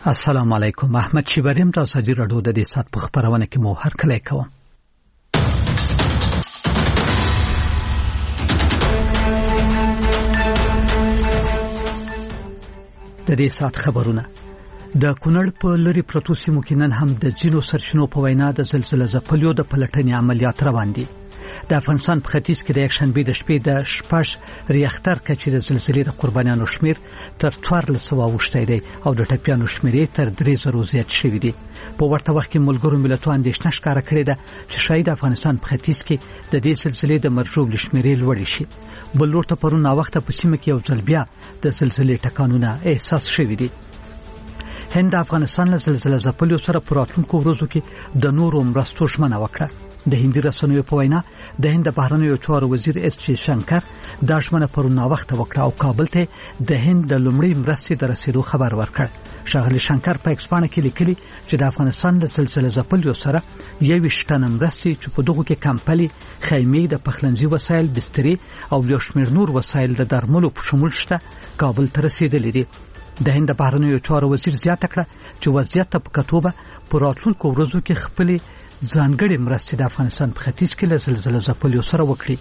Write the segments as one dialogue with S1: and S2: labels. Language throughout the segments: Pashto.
S1: السلام علیکم. احمد شیبریم د ازادي رادیو د دې سات په خبرونه کې مو هر کله کوم. د دې سات خبرونه د کونړ په لری پروتو سیمو کې نن هم د ځینو سرچینو په وینا د زلزلې ځپلیو د پلټنې عملیات روان دي. د افغانستان په ختیځ کې د یکشنبه د شپې د شپږ ریاختر کچې د زلزلې د قربانیانو شمیر تر 1400 وشتي دی او د ټپیانو شمیر تر 3000 زیات شوی دی. په ورته وخت کې ملګرو ملتونو اندېښنه ښکاره کړې ده چې شاید افغانستان په ختیځ کې د دې زلزلې د مرجوب لشمیر لوړ شي. بل ورته پرونه وخت په سیمه کې یو ځل بیا د زلزلې ټکانونه احساس شوی دی. هند افغانستان له زلزلې ځپلیو سره په راتلونکو ورځو کې د نورو مرستو ژمنه وکړه. د هندي رسنیو په وینا د هند بهرنیو چارو وزیر اس جی شنکر دا ژمنه پرونه وخت وکړه او کابل ته د هند د لومړي مرستې د رسیدو خبر ورکړ. ښاغلي شنکر په ایکسپانه کې لیکلي چې د افغانستان د زلزلې ځپلیو سره 21 ټن مرستې چې په دغه کې کمپلي، خیمې، د پخلنځي وسایل، بسترې او یو شمېر نور وسایل د درملو په شمول شته کابل ته رسیدلي دي. د هند بهرنیو چارو وزیر زیاته کړه چې وضعیت په کتوبه په راتلونکو ورځو کې خپل ځانګړي مرستې د افغانستان په ختیځ کې له زلزلې ځپلیو سره وکړي.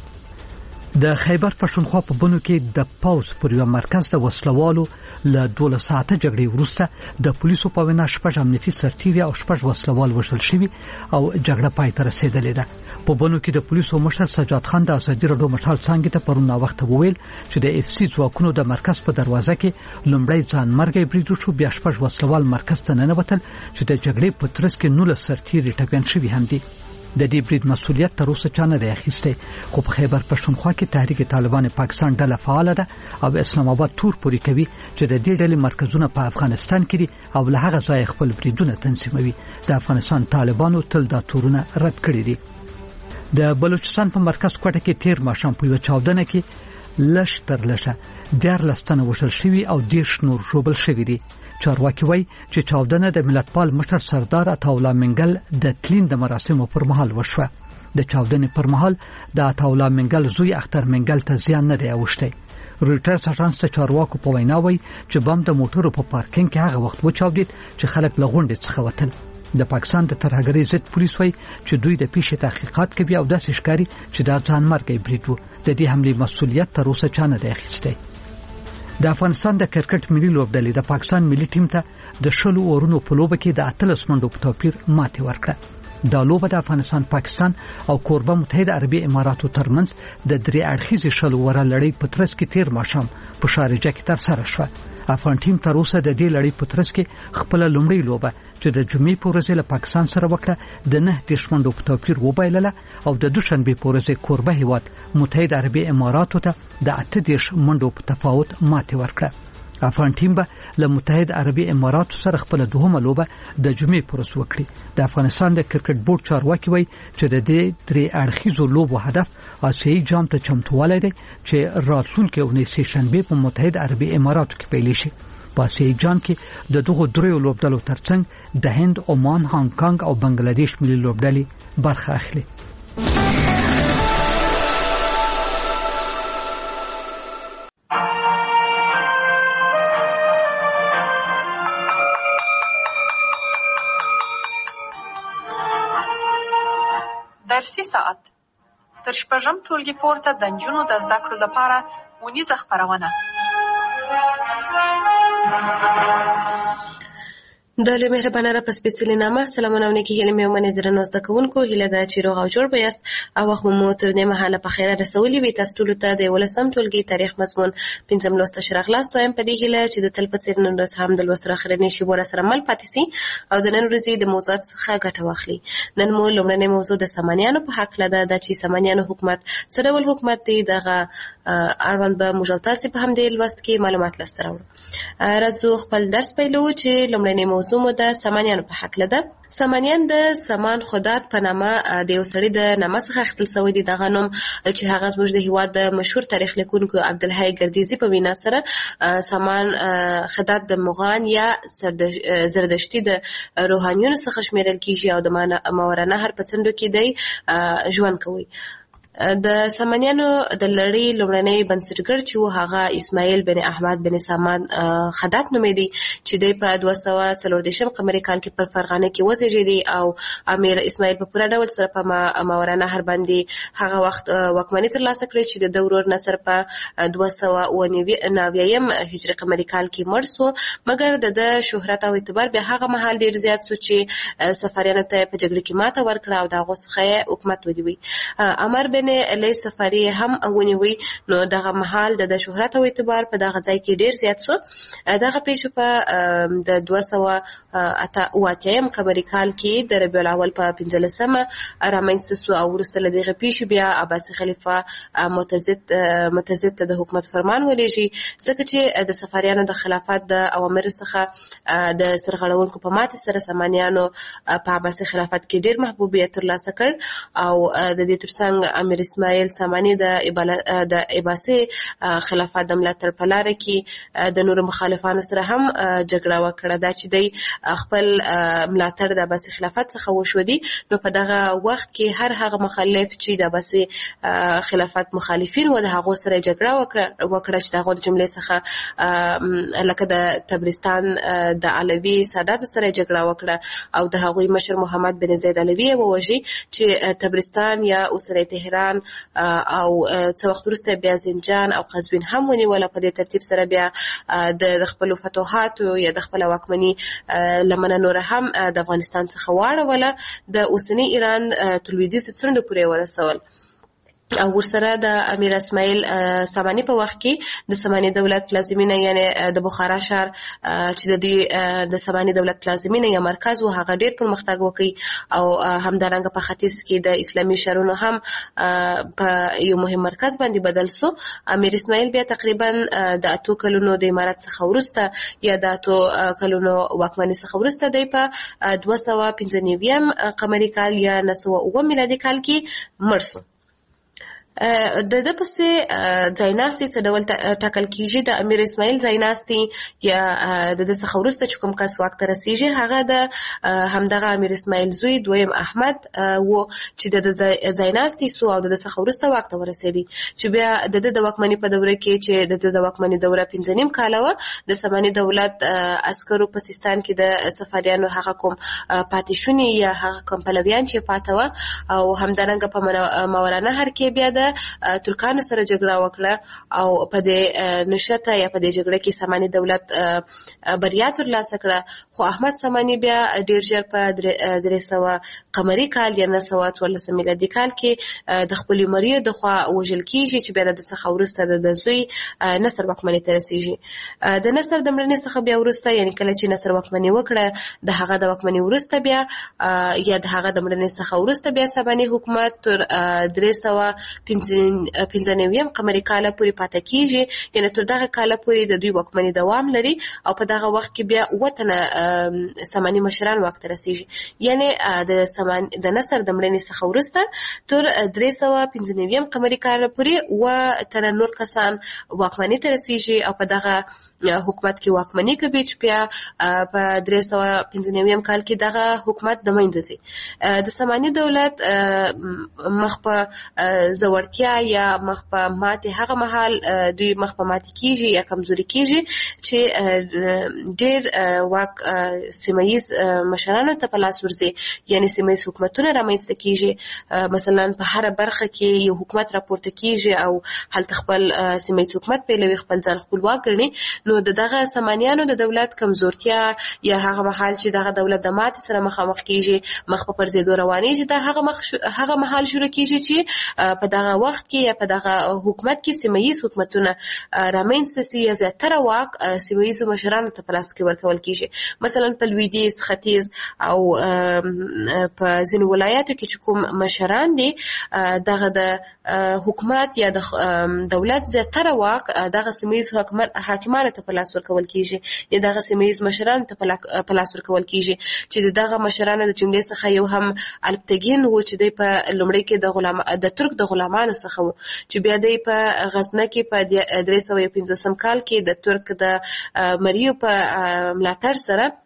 S1: د خیبر پښتونخوا په بنو کې د پاوز پر یو مرکز د وسلوالو له 12 ساعته جګړې وروسته د پولیسو په وینا شپږ امنیتي سرتیري او شپږ وسلوال وژل شوي او جګړه پای ته رسیدلې ده. په بنو کې د پولیسو مشر سجاد خان د ازادي رادیو مشال څنګه ته پرونه وخت وویل چې د اف سی ځواکونو د مرکز په دروازه کې لومړی ځان مرګي برید وشو، بیا شپږ وسلوال مرکز ته ننوتل چې د جګړې په ترڅ کې 19 سرتیري ټپیان شوي هم دي. د دې برید مسؤلیت تر اوسه چانه دی اخیسته، خو په خیبر پښتونخوا کې تحریک طالبان پاکستان ډله فعال ده او اسلام آباد تور پوری کوي چې د دې ډلې مرکزونه په افغانستان کې دي او له هغه ځای خپل بریدونه تنظیموي. د افغانستان طالبانو تل دا تورونه رد کړی دي. د بلوچستان په مرکز کوټه کې تیر ماښام په یو چاودنه کې لږ تر لږه 14 تنه وژل شوي او 10 نور ژوبل شوي دي. چارواکي وایي چې چاودنه د ملتپال مشر سردار عطاالله منګل د تلین د مراسمو پر مهال وشوه. د چاودنې پر مهال د عطاالله منګل زوی اختر منګل ته زیان نه دی اوښتی. رویټرز اژانس د چارواکو په وینا وایي چې بم د موټرو په پارکینګ کې هغه وخت وچاودید چې خلک له غونډې څخه وتل. د پاکستان د ترهګرۍ ضد پولیس وایي چې دوی د پیښې تحقیقات کوي او داسې ښکاري چې دا ځان مرګي برید و. د دې حملې مسؤلیت تر اوسه چا نه دی اخیستی. د افغانستان د کرکټ ملي لوبډلې د پاکستان ملي ټیم ته د شلو اورونو په لوبه کې د 18 منډو په توپیر ماتې ورکړه. دا لوبه د افغانستان، پاکستان او کوربه متحده عربي اماراتو ترمنځ د درې اړخیزې شلو وره لړۍ په ترڅ کې تیر ماښام په شارجه کې ترسره شوه. افغان ټیم تر اوسه د دې لړۍ په ترڅ کې خپل لومړی لوبه چې د جمعې په ورځ له پاکستان سره وکړه د 9 منډو په توپیر وبایلله او د دوشنبه په ورځ کوربه هیواد متحده عربي اماراتو ته د 8 منډو په تفاوت ماتې ورکړه. افغان ټیم به له متحده عربي اماراتو سره خپل دوهمه لوبه د جمعې په ورځ وکړي. د افغانستان د کرکټ بورډ چارواکي وایي چې د دې درې اړخیزو لوبو هدف آسیایي جام ته چمتووالی دی چې راتلونکي اونۍ سه شنبه په متحده عربي اماراتو کې پیل شي. په آسیایي جام کې د دغو دریو لوبډلو ترڅنګ د هند، عمان، هانګ کانګ او بنگلاديش ملي لوبډلې برخه اخلي.
S2: درسي ساعت تر شپږم ټولګي پورته د نجونو د زده کړو لپاره ونیزه خپرونه.
S3: د لوی مهربانه را په سپېڅلې نامه سلامونه او نیکې هیلې مې ومنې درنو زده کوونکو. هیله ده چې روغ او جوړ به یاست او وخت مو تر دې مهاله په خیره رسولي وي. تاسو ټولو ته د 11م ټولګي تاریخ مضمون 5م لوست ښه راغلاست. وایم په دې هیله چې د تل په څېر نن ورځ هم د لوست راخرنې شیبو راسره مل پاتې سي او د نن ورځې د موضوعات څخه ګټه واخلي. نن مو لومړنۍ موضوع د سامانیانو په هکله ده چې سامانیانو حکومت څه ډول حکومت دی. دغه اړوند به موږ او تاسې په همدې لوست کې معلومات لاسته راوړو. راځو خپل درس پیلوو چې لومړنۍ موضوع مو د سامانیانو په هکله ده. سامانیان د سامان خدات په نامه د یو سړي د نامه څخه اخیستل شوی دی. دغه نوم چې هغه زموږ د هېواد د مشهور تاریخ لیکونکو عبدالحی ګردیزي په وینا سره سامان خدات د مغان یا زردشتي د روحانیونو څخه شمیرل کیږي او د ماوراء نهر په څنډو کې دی ژوند کوي. د سامانیانو د لړۍ لومړنی بنسټګر چې و هغه اسماعیل بن احمد بن سامان خدات نومېدی چې دی په 240 قمري کال کې پر فرغانه کې وزېږېدی او امیر اسماعیل په پوره ډول سره په ماوراء نهر باندې هغه وخت واکمني ترلاسه کړې چې د ورور نصر په 299 هجري قمري کال کې مړ شو، مګر د شهرت او اعتبار بیا هغه مهال ډیر زیات شو چې سفاریانو ته په جګړه کې ماته ورکړه او د هغو څخه حکومت ونیوی. عمر بن علی سفاری هم ونیوی، نو دغه مهال د شهرت او اعتبار په دغه ځای کې ډیر زیات شو. دغه پیښه په د 288 قمري کال کې د ربیع الاول په 15مه رامنځته شو او وروسته له دغه پیښې بیا عباسي خلیفه متزد ته د حکومت فرمان ولېږي، ځکه چې د سفاریانو د خلافت د اوامرو څخه د سرغړونکو په ماتې سره سامانیانو په عباسي خلافت کې ډیر محبوبیت ترلاسه کړ او د دې ترڅنګ امیر اسماعیل سامانی د عباسي خلافت د ملاتړ په لاره کې د نورو مخالفانو سره هم جګړه وکړه. دا چې دی خپل ملاتړ د عباسي خلافت څخه وشودي، نو په دغه وخت کې هر هغه مخالف چې د عباسي خلافت مخالفین و د هغو سره جګړه وکړه چې دغه جملې څخه لکه د تبرستان د علوي سادات سره جګړه وکړه او د هغوی مشر محمد بن زید علوي ووژي چې تبرستان یا اوسنی تهران او څو وخت وروسته بیا زنجان او قزوین هم ونیول. په دې ترتیب سره بیا د خپل فتوحاتو یا د خپل واکمنۍ لمنه نور هم د افغانستان څخه واړوله، د اوسنی ایران تر لویدیځ څنډو پورې ورسول او ورسره د امیر اسماعیل سامانی په وخت کې د سامانی دولت پلازمینه یعنی د بخارا ښار چې د سامانی دولت پلازمینه یا مرکز و هغه ډیر پرمختګ وکړي او همدارنګه په ختیځ کې د اسلامي شهرونو هم په یو مهم مرکز باندې بدل شو. امیر اسماعیل بیا تقریبا د 8 کلونو د امارت څخه ورسته یا د 8 کلونو واکمنۍ څخه ورسته دی په 295 قمري کال یا 909 میلادي کال کې مړ شو. د پسې ځایناستي څه ډول ټاکل کیږي؟ د امیر اسماعیل ځایناستي یا د څخه وروسته چې کوم کس واک ته رسیږي هغه د همدغه امیر اسماعیل زوی دویم احمد و چې د ځایناستي سو او د څخه وروسته واک ته ورسېدی، چې بیا د واکمنۍ په دوره کې چې د واکمنۍ دوره 15 کاله و د سامانی دولت عسکرو په سیستان کې د سفاریانو هغه کوم پاتې شونې یا هغه کوم پلویان چې پاتې و او همدارنګه په ماوراء نهر کې بیا د ترکانو سره جګړه وکړه او په دې نشته یا په دې جګړه کې سامانی دولت بریا ترلاسه کړه. خو احمد سامانی بیا ډیر ژر په 300 قمري کال یا 914 میلادي کال کې د خپل مریو د خوا وژل کیږي چې بیا د څخه ورسته د زوی نصر واکمنۍ ته رسیږي. د نصر د مړینې څخه بیا ورسته یعنی کله چې نصر واکمنۍ وکړه د هغه د واکمنۍ ورسته بیا یا د هغه د مړینې څخه ورسته بیا سامانی حکومت تر 395 قمري کال پورې پاتې کیږي، یعنی تر دغه کال پورې د دوی واکمنۍ دوام لري او په دغه وخت کې بیا وطن سامانی مشران واک ته رسیږي، یعنی د نصر د مړینې څخه ورسته تر 395 قمري کال پورې و تن نور کسان واکمنۍ ته رسیږي او په دغه حکومت کې واکمنۍ کوي چې بیا په 395 کال کې دغه حکومت د منځ ځي. د سامانی دولت مخ په زورتیا یا مخ په ماتې هغه مهال دوی مخ په ماتې کیږي یا کمزوري کیږي چې ډېر واک سیمه‌ییز مشرانو ته په لاس ورځي، یعنی سیمه‌ییز حکومتونه رامنځته کیږي. مثلا په هر برخه کې یو حکومت راپورته کیږي او هلته خپل سیمه‌ییز حکومت پیلوي، خپل ځان خپلواک ګڼي. نو دغه سامانیانو د دولت کمزورتیا یا هغه مهال چې دغه دولت د ماتې سره مخامخ کیږي مخ په پرځېدو روانېږي، دا هغه مهال شروع کیږي چې په دغه وخت کې یا په دغه حکومت کې سیمه‌ییز حکومتونه رامنځته سي یا زیاتره واک سیمه‌ییزو مشرانو ته په لاس کې ورکول کیږي. مثلا په لویدیځ، ختیځ او په ځینو ولایاتو کې چې کوم مشران دي دغه د حکومت یا د دولت زیاتره واک دغه سیمه‌ییز حاکمانو ته په لاس ورکول کیږي یا دغه سیمه‌ییز مشرانو ته په لاس ورکول کیږي، چې دغه مشرانو د جملې څخه یو هم الپتګین و چې د لومړی کې د ترک د غلامانو څخه و چې بیا د په غزنه کې په 315 کال کې د ترک د مریو په ملاتړ سره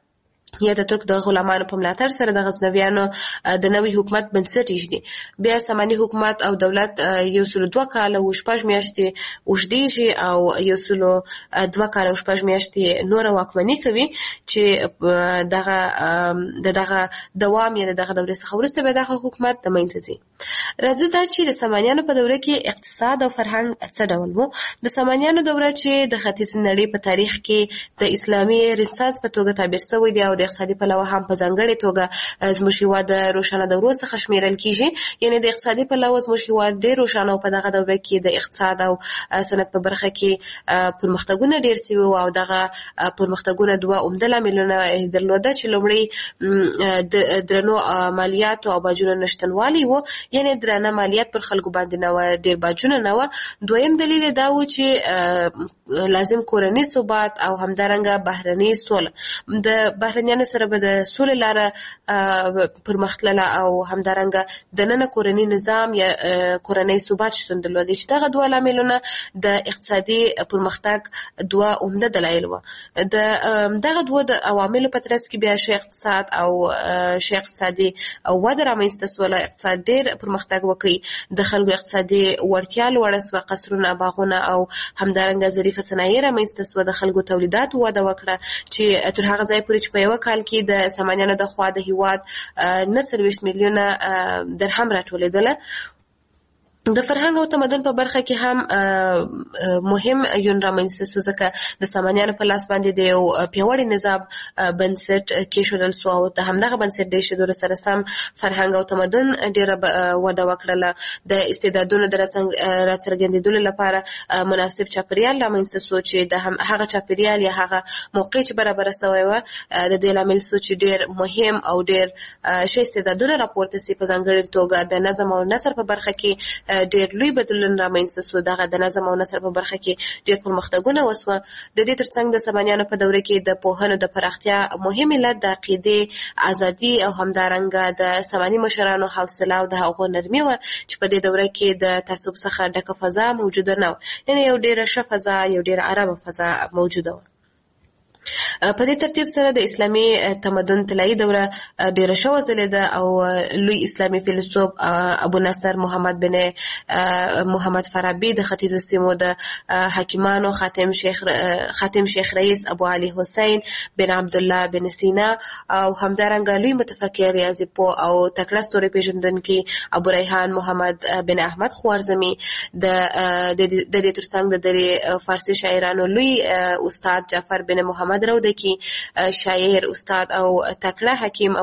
S3: یا د ترک د غلامانو په ملاتړ سره د غزنویانو د نوي حکومت بنسټ ایږدي. بیا ساماني حکومت او دولت 102 کاله او 6 میاشتې اوږدېږي او 102 کاله او 6 میاشتې نور واکمني کوي چې دغه دوام یا دغه دورې څخه وروسته به دغه حکومت د منځ ځي. راځو دا چې د سامانیانو په دوره کې اقتصاد او فرهنګ څه ډول وو. د سامانیانو دوره چې د ختیځ نړۍ په تاریخ کې د اسلامي رنسانس په توګه تعبیر شوی دی او د اقتصادي پلوه هم په ځانګړې توګه زموږ هېواد د روښانه دورو څخه شمیرل کیږي. یعنې د اقتصادي پلوه زموږ هېواد ډېر روښانه او په دغه دوره کې د اقتصاد او صنعت په برخه کې پرمختګونه ډېر شوي او دغه پرمختګونه دوه عمده لاملونه درلوده چې لومړی د درنو مالیاتو او باجونو نشتنوالی و، یعنې درانه مالیات پر خلکو باندې نه وه، ډېر باجونه نه وه. دویم دلیل دا و چې لازم کورني ثبات او همدارنګه بهرني سوله. د بهرنیانو سره به د سولې لاره پرمختلله او همدارنګه دننه کورني نظام یا کورني ثبات شتون درلود چې دغه دوه لاملونه د اقتصادي پرمختګ دوه عمده دلایل وو. دغه دوه د عواملو په ترڅ کې بیا شی اقتصاد او شی اقتصادي او وده رامنځته سوله. اقتصاد ډېر پرمختګ وکړي، د خلکو اقتصادي وړتیا لوړه سوه، قصرونه، باغونه او همدارنګه ظریفه صنایع رامنځته سوه، د خلکو تولیدات وده وکړه چې تر هغه ځای پورې چې په یوه کال کې د سامانیانو د خوا د هېواد 29 میلیونه درهم راټولېدله. د فرهنګ او تمدن په برخه کې هم مهم یون رامنځته سو، ځکه د سامانیانو په لاس باندې د یو پیاوړي نظام بنسټ کېښودل سو او د همدغه بنسټ د ایښودلو سره سم فرهنګ او تمدن ډېره وده وکړله. د استعدادونو د راڅرګندېدلو لپاره مناسب چاپېریال رامنځته سو چې د هغه چاپېریال یا هغه موقع چې برابره سوی وه د دې لامل سو چې ډېر مهم او ډېر ښه استعدادونه راپورته سي. په ځانګړې توګه د نظم او نثر په برخه کې ډېر لوی بدلون رامنځته سو. دغه د نظم او نثر په برخه کې ډېر پرمختګونه وسوه. د دې ترڅنګ د سامانیانو په دوره کې د پوهنو د پراختیا مهم علت د عقیدې ازادي او همدارنګه د ساماني مشرانو حوصله او د هغو نرمي وه چې په دې دوره کې د تعصب څخه ډکه فضا موجوده نه وه، یعنې یو ډېره ښه فضا، یو ډېره ارامه فضا موجوده وه. په دې ترتیب سره د اسلامي تمدن طلایي دوره ډېره ښه وځلېده او لوی اسلامي فیلسوف ابو نصر محمد بن محمد فارابي د ختیځو سیمو د حاکمانو خاتم شیخ رئیس ابو علي حسین بن عبدالله بن سینا او همدارنګه لوی متفکر ریاضي پوه او تکړه ستوري پېژندونکي ابو ریحان محمد بن احمد خوارزمي د دې ترڅنګ د درې فارسي شاعرانو لوی استاد جعفر بن محمد رودکی، شاعر، استاد او تکړه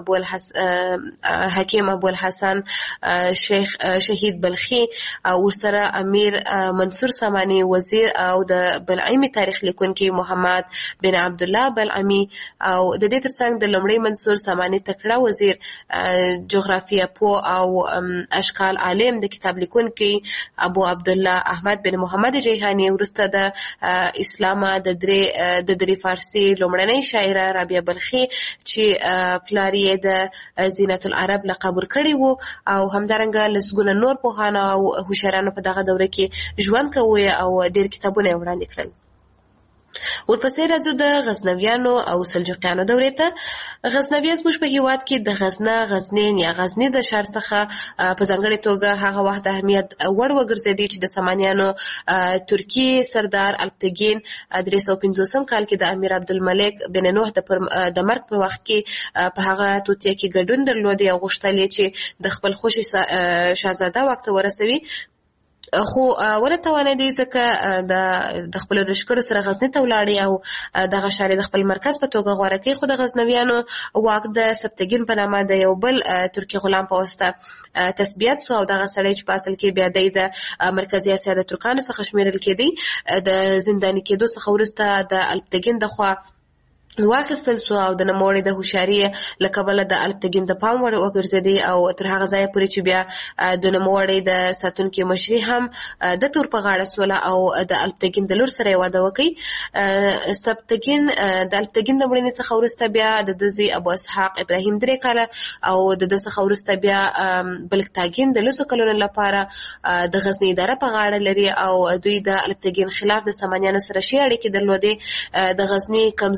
S3: حکیم ابو الحسن شیخ شهید بلخي او ورسره امیر منصور ساماني وزیر او د بلعمي تاریخ لیکونکي محمد بن عبد الله بلعمي او د دې ترڅنګ د لومړي منصور ساماني تکړه وزیر جغرافیه پوه او اشکال عالم د کتاب لیکونکي ابو عبد الله احمد بن محمد جیهانی، ورسته د اسلام د درې فارسي لومړنۍ شاعره رابعه بلخي چې پلار یې د زینت العرب لقب ورکړی وو او همدارنګه لسګونه نور پوهان او هوښیارانو په دغه دوره کې ژوند کوي او ډېر کتابونه یې وړاندې کړل. ورپسې راځو د غزنویانو او سلجوقیانو دورې ته. غزنویان زموږ په هېواد کې د غزنه، غزنین یا غزني د ښار څخه په ځانګړې توګه هغه وخت د اهمیت وړ وګرځېدی چې د سامانیانو ترکي سردار الپتګین 350 کال کې د امیر عبدالملک بن نوح د مرګ په وخت کې په هغه توطیه کې ګډون درلود او غوښتل یې چې د خپل خوښې شاهزاده واک ته ورسوي، خو ونه توانېدی ځکه د خپلو لښکرو سره غزني ته ولاړې او دغه ښار یې د خپل مرکز په توګه غوره کړي. خو د غزنویانو واک د سبتګین په نامه د یو بل ترکي غلام په واسطه تثبیت سو او دغه سړی چې په اصل کې بیا د مرکزي اسیا د ترکانو څخه شمیرل کېدی د زنداني کېدو څخه وروسته د الپتګین د خوا واخیستل سو او د نوموړي د هوښیاري له کبله د الپتګین د پام وړ وګرځېدی او تر هغه ځایه پورې چې بیا د نوموړي د ساتونکي مشري هم د تور په غاړه سوله او د الپتګین د لور سره یې واده وکړي. سبتګین د الپتګین د مړینې څخه وروسته بیا د ده زوی ابو اسحاق ابراهیم 3 کاله او د ده څخه وروسته بیا بلکتاګین د 10 کلونو لپاره د غزني اداره په غاړه لري او دوی د الپتګین خلاف د سامانیانو سره ښې اړیکې درلودې. د غزني کمزوري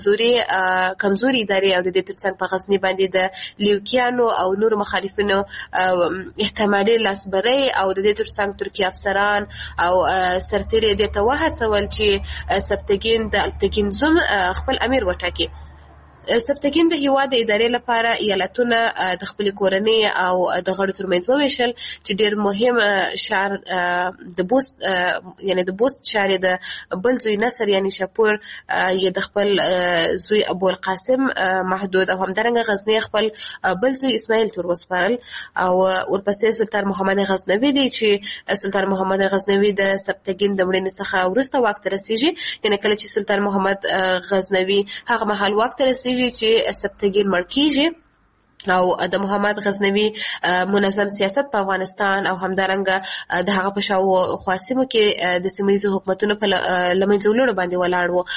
S3: کمزوري ادارې او د دې ترڅنګ په غزني باندې د لیوکیانو او نور مخالفینو احتمالي لاسبري او د دې ترڅنګ ترکیه افسران او سرتیري د توحد سوال چې سبتګین د التګینزم خپل امیر وټاکي. سبتګین د هیواد د ادارې لپاره ایالتونه د خپل کورنۍ او د غړو ترمنځ وویشل چې ډېر مهم شهر د بوست یعنی د بوست شهر د بل زوی نصر یعنی شاپور یې د خپل زوی ابو القاسم محدود او همدارنګه غزنی خپل بل زوی اسماعیل تور وسپارل او ورپسې سلطان محمد غزنوي دی چې سلطان محمد غزنوي د سبتګین د مړینې څخه وروسته واک ته رسیږي. یعنی کله چې سلطان محمد غزنوي هغه مهال واک ته رسیږي چې سبتګین مړ کیږي او د محمد غزنوي منظم سیاست په افغانستان او همدارنګه د هغه په شاوخوا سیمو کې د سیمه‌ییزو حکومتونو په لمنځه باندې ولاړ وو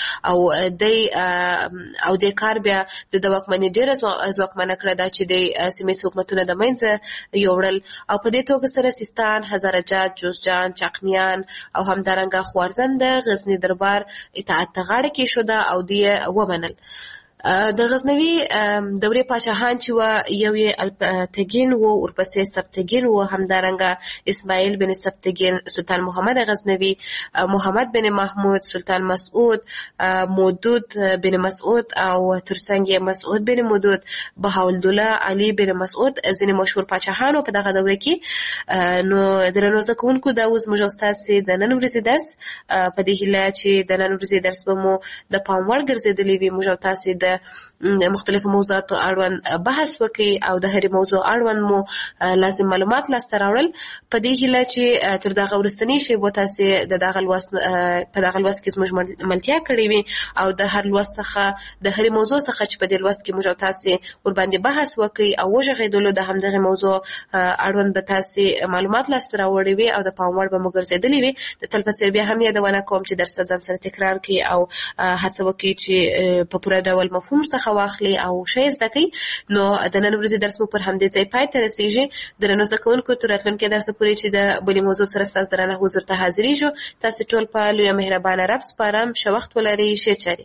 S3: او د کار بیا د واکمنۍ ډېره ځواکمنه کړه دا چې د سیمه‌ییزو حکومتونو د منځه یوړل او په دې توګه سره سیستان، هزارجات، جوزجان، چاقنیان او همدارنګه خوارزم د غزنی دربار اطاعت ته غاړه کېښوده او دی ومنل. د غزنوي دورې پاچاهان چې یو یې التګین وو، ورپسې سبتګین وو، همدارنګه اسماعیل بن سبتګین، سلطان محمد غزنوي، محمد بن محمود، سلطان مسعود، مودود بن مسعود او ترڅنګ یې مسعود بن مودود، بهاءالدوله علي بن مسعود ځینې مشهور پاچاهانو په دغه دوره کې. نو درنو زده کوونکو دا اوس موږ ستاسې د نن ورځې درس په دې هیله چې د نن ورځې درس به مو د پام وړ ګرځېدلی وي. موږ تاسې د مختلفو موضوعاتو اړوند بحث وکړي او د هرې موضوع اړوند مو لازم معلومات لاسته راوړل په دې هیله چې تر دغه وروستنۍ شیبو تاسې د دغه لوست په دغه لوست کې زموږ ملتیا کړې وي او د هر لوست څخه د هرې موضوع څخه چې په دې لوست کې موږ تاسې ورباندې بحث وکړي او وژغېدلو د همدغه موضوع اړوند به تاسې معلومات لاسته راوړي وي او د پام وړ به مو ګرځېدلي وي. د تل په څېر بیا هم یادونه کوم چې درس ځان سره تکرار کړي او هڅه وکړي چې په پوره ډول مفهوم څخه واخلي او شی زده کړي. نو د نن ورځې درس مو پر همدې ځای پای ته رسیږي. درنو زده کوونکو تر راتلونکي درسه پورې چې د بلې موضوع سره ستاسو درنه حضور ته حاضرېږو. تاسې ټول په لویه مهربانه رب سپارم. ښه وخت ولرئ. ښې چارې.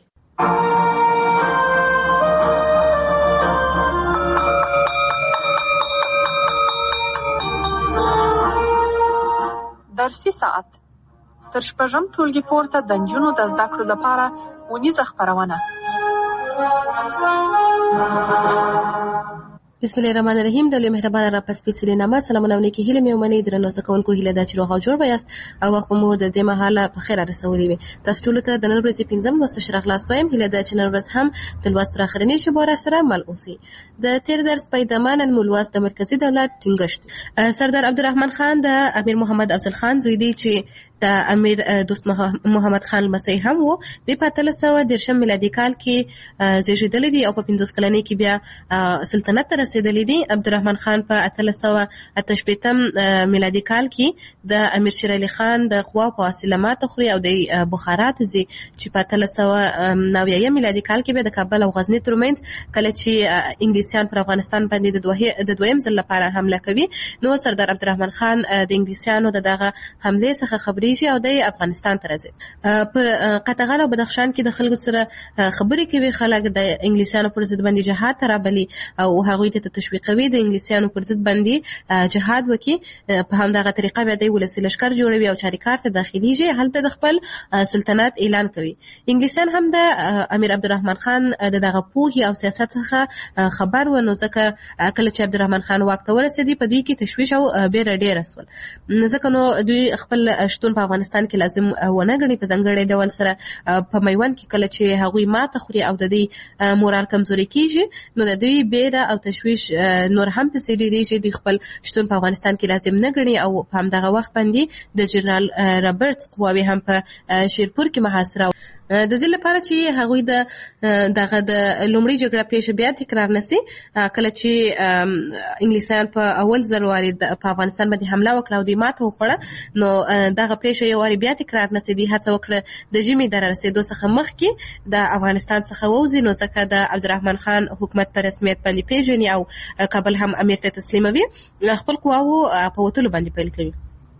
S2: درسي ساعت تر شپږم ټولګي پورته د نجونو د زده کړو لپاره ونیزه خپرونه.
S3: بسم الله الرحمن الرحیم. د لوی مهربانه را پس سپېڅلې نامه سلامونه او نیکې هیلې مې ومنئ. درنو زده کوونکو هیله ده چې روغ او جوړ به یاست او وخت به مو د دې مهاله په خیر رسولي وي. تاسو ټولو ته د نن ورځې 5م لوست ښه راغلاست وایم. هیله ده چې نن ورځ هم د لوست تر اخرنۍ شېبو راسره مل اوسئ. د تېر درس پیداما نن مو لوست د مرکزي دولت ټینګښت. سردار عبدالرحمن خان د امیر محمد افضل خان زوی دی چې د امیر دوست محمد خان لمسی هم و. د 1313 میلادي کال کې زیږېدلی دی او په 50 کلنۍ کې بیا سلطنت ته رسېدلی دی. عبدالرحمن خان په 1388 میلادي کال کې د امیر شیر علي خان د قواو په وسیله ماته خوري او د بخارا ته ځي چې په 1390 میلادي کال کې بیا د کابل او غزني ترمنځ کله چې انګلیسیان پر افغانستان باندې د دویم ځل لپاره حمله کوي نو سردار عبدالرحمن خان د انګلیسیانو د دغه حملې څخه خبرېږي او د افغانستان ته راځي. پر قطغان او بدخشان کې د خلکو سره خبرې کوي. خلک د انګلیسیانو پر ضد باندې جهاد ته رابلي او هغوی ته تشویقوي د انګلیسیانو پر ضد باندې جهاد وکړي. په همدغه طریقه بیا د ولسي لښکر جوړوي او چاریکار ته داخليږي. هلته د خپل سلطنت اعلان کوي. انګلیسیان هم د امیر عبدالرحمن خان دغه پوهې او سیاست څخه خبر و نو ځکه کله چې عبدالرحمن خان واک ته ورسېدی په دوی کې تشویش او بیره ډېره سول. ځکه نو دوی خپل شتون په افغانستان کې لازم ونه ګڼي. په ځانګړي ډول سره په میوند کې کله چې هغوی ماته خوري او د دې مورال کمزوري کیږي نو د دوی بیره او تشویش نور هم پسې ډېرېږي. دوی خپل شتون په افغانستان کې لازم نه ګڼي او په همدغه وخت باندې د جنرال رابرټس قواوې هم په شیرپور کې محاصره د دې لپاره چې هغوی دغه د لومړۍ جګړه پیښه بیا تکرار نشي. کله چې انګلیسیان په اول ځل واري په افغانستان باندې حمله وکړه او دوی ماته وخوړه نو دغه پیښه یو واري بیا تکرار نشي. دوی هڅه وکړه د ژمي د رسېدو څخه مخکې د افغانستان څخه ووځي نو ځکه د عبدالرحمن خان حکومت په رسمیت باندې پیژني او کابل هم امیر ته تسلیموي. خپل قواوو په وتلو باندې پیل کوي.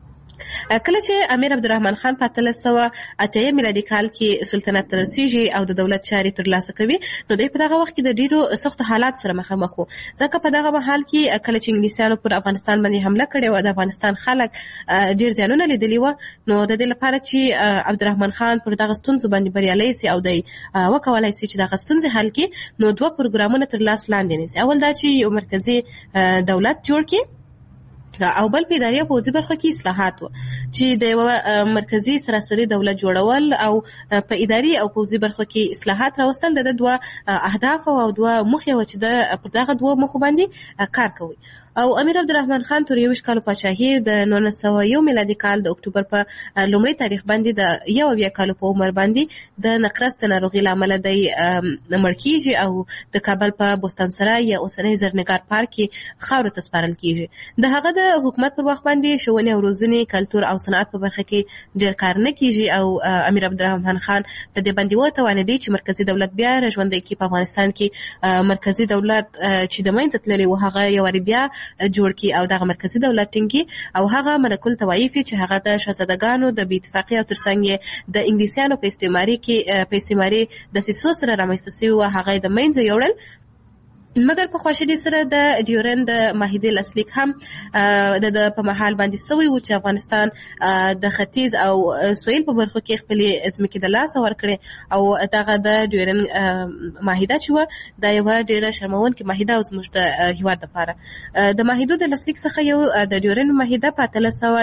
S3: کله چې امیر عبدالرحمن خان په 1308 میلادي کال کې سلطنت ته رسیږي او د دولت چارې ترلاسه کوي، نو دوی په دغه وخت کې د ډیرو سختو حالات سره مخامخ وو، ځکه په دغه مهال کې کله چې انګلیسانو پر افغانستان باندې حمله کړې و، د افغانستان خلک ډیر زیانونه لیدلي و، نو د دې لپاره چې عبدالرحمن خان پر دغه ستونزو باندې بریالی سي او دی وکولای سي چې دغه ستونزې حل کړي، نو دوه پروګرامونه تر لاس لاندې نیسي. اول دا چې یو مرکزي دولت جوړ کړي او بل په اداري او پوځي برخه کې اصلاحات و، چې د یو مرکزي سراسري دولت جوړول او په اداري او پوځي برخه کې اصلاحات راوستل د دوه اهداف او دوه موخې و چې د پر دغه دوه موخو باندې کار کوي. او امیر عبدالرحمن خان تر 21 کالو پاچاهي د 1901 میلادي کال د اکتوبر په لومړي تاریخ باندې د 21 کالو په عمر باندې د نقرس د ناروغي لامل د مړ کیږي او د کابل په بوستانسرای یا اوسنۍ زرنګار پارک کې خاورو ته سپارل کیږي. د هغه د حکومت پر وخت باندې ښوونې او روزنې، کلتور او صنعت په برخه کې ډېر کار نه کیږي او امیر عبدالرحمن خان په دې باندې وتوانېدی چې مرکزي دولت بیا راژوندی کړي په افغانستان کې. مرکزي دولت چې د منځ تللی و هغه یو بیا جوړ کی او دغه مرکزی دولت ټینګي او هغه ملکل طوایفي چې هغه د شاهزادګانو د بې اتفاقۍ او ترڅنګ د انګلیسیانو په استعماري د سیسو سره رامنځته شوي و، هغه د منځه یوړل. مګر په خواشینۍ سره د ډیورند معاهدې لاسلیک هم د په محل باندې سوی و چې افغانستان د ختیځ او سویل په برخو کې خپلې ځمکې د لاسه ورکړې او دغه د ډیورند معاهده چې وه دا یوه ډېره شرموونکې معاهده او زموږ د هېواد دپاره د معاهدو د لاسلیک څخه یو د ډیورند معاهده په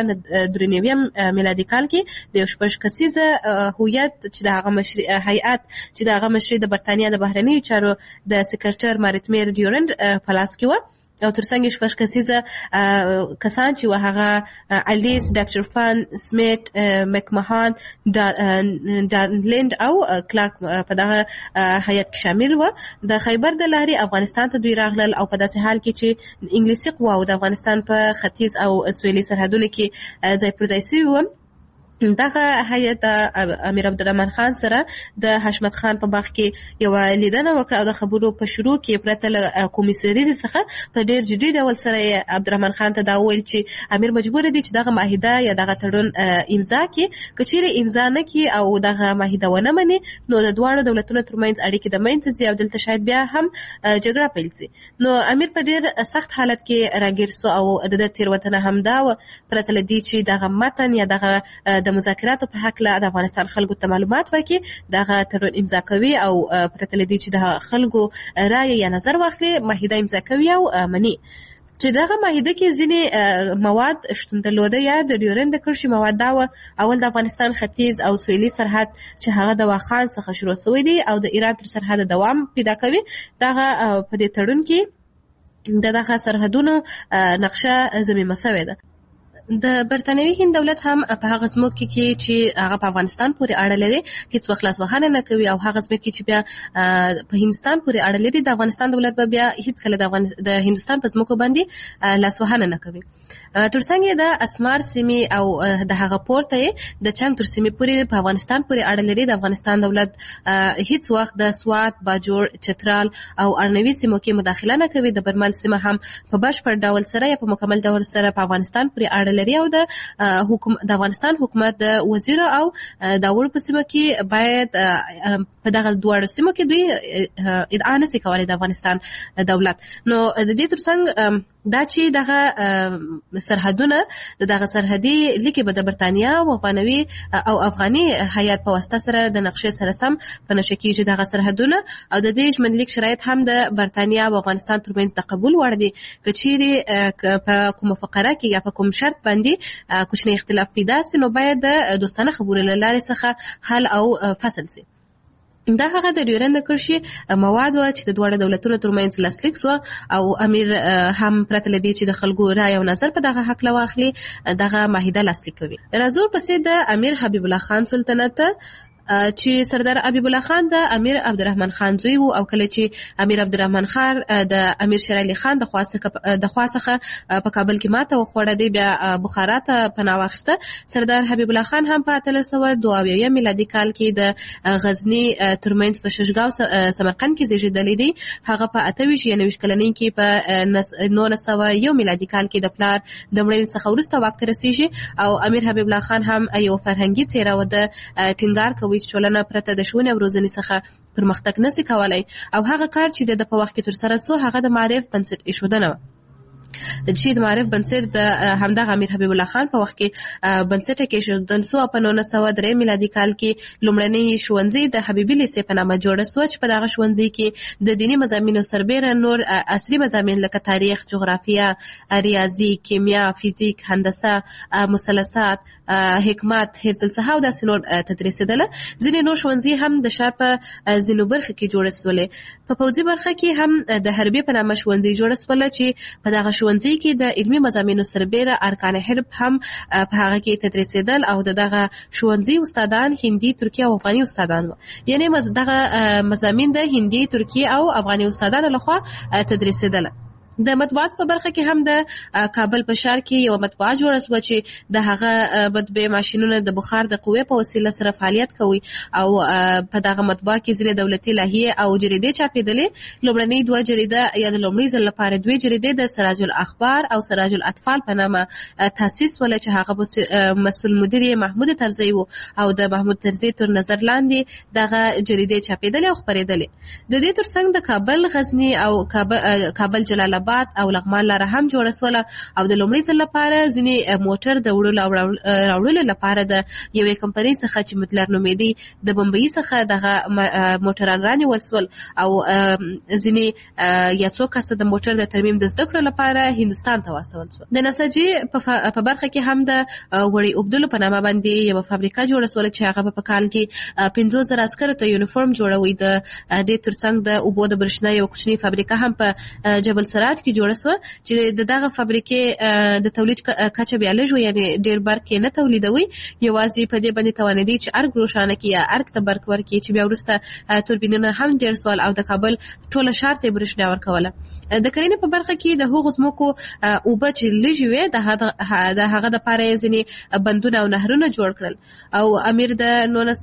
S3: 1893 میلادي کال کې د یو 6 کسیزه هویت چې د هغه هیئت چې د هغه مشري د برتانیا د بهرنیو چارو د سکرټر مارتمیر ډیورند په لاس کې و او ترڅنګ 6 کسیزه کسان چې و هغه الیس، ډاکټر فان سمیت، مکمهان، ډارنلند او کلارک په دغه هیئت کې شامل و. د خیبر د لارې افغانستان ته دوی راغلل او په داسې حال کې چې انګلیسي قواو د افغانستان په ختیځ او سویلي سرحدونو کې ځای پر ځای شوي و. دغه هیئت امیر عبدالرحمن خان سره د حشمت خان په باغ کې یو لیدنه وکړه او د خبرو په شروع کې پرته له قومي سریزې څخه په ډېر جدي ډول سره عبدالرحمن خان ته دا وویل چې امیر مجبور دی چې دغه معاهده یا دغه تړون امضا کړي، که چیرې امضا نه کړي او دغه معاهده ونه مني نو د دواړو دولتونو ترمنځ اړیکې د منځه ځي او دلته شاید بیا هم جګړه پیل شي. نو امیر په ډېر سخت حالت کې راګیر سو او د تېروتنه همدا وه پرته له دې چې دغه متن یا دغه د مذاکراتو په حق له د افغانستان خلکو ته معلومات ورکړي، دغه تړون امضا کوي او پرته له دې چې د خلکو رایه یا نظر واخلي معاهده امضا کوي او مني. چې دغه معاهده کې ځینې مواد شتون درلوده یا د ډیورند د کرښې مواد دا وه. اول د افغانستان ختیځ او سویلي سرحد چې هغه د واخان څخه شروع شوی دی او د ایران تر سرحد دوام پیدا کوي، دغه په دې تړون کې دغه سرحدونو نقشه ضمیمه شوې ده. د برتانوي هند دولت هم په هغه ځمکو کې چې هغه په افغانستان پورې اړه لري هیڅ وخت لاسوهنه نه کوي او هغه ځمکې چې بیا په هندوستان پورې اړه لري د افغانستان دولت به بیا هیڅ کله د هندوستان په ځمکو باندې لاسوهنه نه کوي. ترڅنګ د اسمار سیمې او د هغه پورته د چنګ تر سیمې پورې په افغانستان پورې اړه لري. د افغانستان دولت هیڅ وخت د سوات، باجوړ، چترال او ارنوي سیمو کې مداخله نه کوي. د برمل سیمه هم په بشپړ ډول سره یا په مکمل ډول سره په افغانستان پورې اړه لري او د افغانستان حکومت د وزیر او د وړ په سیمه کې باید په دغه دواړو سیمو کې دوی ادعا نشي کولای د افغانستان دولت. نو د دې ترڅنګ دا چې دغه سرحدونه دغه سرحدي لیکي به د برتانیا او افغانوي او افغاني هیئت په واسطه سره د نقشې سره سم په نشه کېږي دغه سرحدونه او د دې ژمنلیک شرایط هم د برتانیا او افغانستان ترمنځ د قبول وړ دي. که چیرې په کومه فقره کې یا په کوم شرط باندې کوچنی اختلاف پیدا شي نو باید د دوستانه خبرو له لارې څخه حل او فصل شي. دا هغه د ډیورند د کرښې مواد و چې د دواړو دولتونو ترمنځ لاسلیک سو او امیر هم پرته له دې چې د خلکو رایه او نظر په دغه حق واخلي دغه معاهده لاسلیک کوي. راځو پسې د امیر حبیب الله خان سلطنت چې سردار حبیب الله خان د امیر عبدالرحمن خان زوی وو او کله چې امیر عبدالرحمن خان د امیر شیر علي خان د خوا څخه په کابل کې ماته وخوړه دی بیا بخارا ته پناه واخیسته. سردار حبیب الله خان هم په 1322 میلادي کال کې د غزنی ترمنځ په ششګاو سمرقند کې زیږیدلی دی. هغه په 28 کلنۍ کې په 1901 میلادي کال کې د پلار د مړینې څخه وروسته واک ته رسیږي او امیر حبیب الله خان هم یو فرهنګي څیره و د ټینګار کوي چې ټولنه پرته د ښوونې او روزنې څخه پرمختګ نشي کولای او هغه کار چې د په وخت کې ترسره سو هغه د معرف بنسټ ایښودنه و چې د معرف بنسټ د همدغه امیر حبیب الله خان په وخت کې بنسټ کېښودل سو. په 1903 میلادي کال کې لومړنی ښوونځی د حبیبي لیسې په نامه جوړ سو چې په دغه ښوونځي کې د دیني مضامینو سربیره نور عصري مضامین لکه تاریخ، جغرافیه، ریاضي، کیمیا، فیزیک، هندسه، مثلثات، حکمت، حفظ الصحه او داسې نور تدریسېدله. ځینې نور ښوونځي هم د ښار په ځینو برخو کې جوړ سولې. په پوځي برخه کې هم د حربي په نامه ښوونځي جوړ سول چې په دغه ښوونځي کې د علمي مضامینو سربیره ارکان حرب هم په هغه کې تدریسېدل او دغه ښوونځي استادان هندي، ترکی او افغاني استادان وو. یعنی دغه مضامین د هندي، ترکی او افغاني استادانو لخوا تدریسېدل. د مطبوعات په برخه کې هم د کابل په ښار کې یو مطبوعه جوړه شوه چې د هغه مطبعې ماشینونه د بخار د قوې په وسیله سره فعالیت کوي او په دغه مطبوعه کې ځینې دولتي لایحې او جریدې چاپېدلې. لومړنۍ 2 جریده یا د لومړي ځل لپاره 2 جریدې د سراج الاخبار او سراج الاطفال په نامه تاسیس ول چې هغه مسؤل مدیر محمود طرزي وو او د محمود طرزي تر نظر لاندې دغه جریدې چاپېدلې او خپرېدلې. د دې ترڅنګ د کابل، غزنی او کابل جلال آباد او لغمان لاره هم جوړه سوله او د لومړي ځل لپاره ځینې موټر د وړلو او راوړلو لپاره د یوې کمپنۍ څخه چې متلر نومېدی د بمبئی څخه دغه موټران رانیول سول او ځینې یا څو کسه د موټر د ترمیم د زده کړو لپاره هندوستان ته واستول سول. د نساجي په برخه کې هم د وړۍ اوبدلو په نامه باندې یوه فابریکه جوړه سوله چې هغه په کال کې 50,000 عسکرو ته یونیفورم جوړوي. د دې ترڅنګ د اوبو د برېښنا یو کوچنۍ فابریکه هم په جبل سراج کې جوړه سوه چې دغه فابریکې د تولید کچه بیا لږ وي، یعنې ډېر برق یې نه تولیدوي، یوازې په دې باندې توانېدي چې ارګ روښانه کړي یا ارګ ته برق ورکړي چې بیا وروسته توربینونه هم ډېر سول او د کابل ټوله ښار ته یې برېښنا ورکوله. د کرنې په برخه کې د هغو ځمکو اوبه چې لږې وې د هغه دپاره یې ځینې بندونه او نهرونه جوړ کړل او امیر د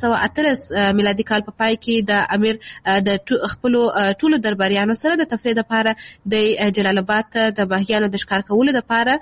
S3: 1918 میلادي کال په پای کې د امیر د خپلو ټولو درباریانو سره د تفریح دپاره د جلال آباد ته د بهیانو د ښکار کولو دپاره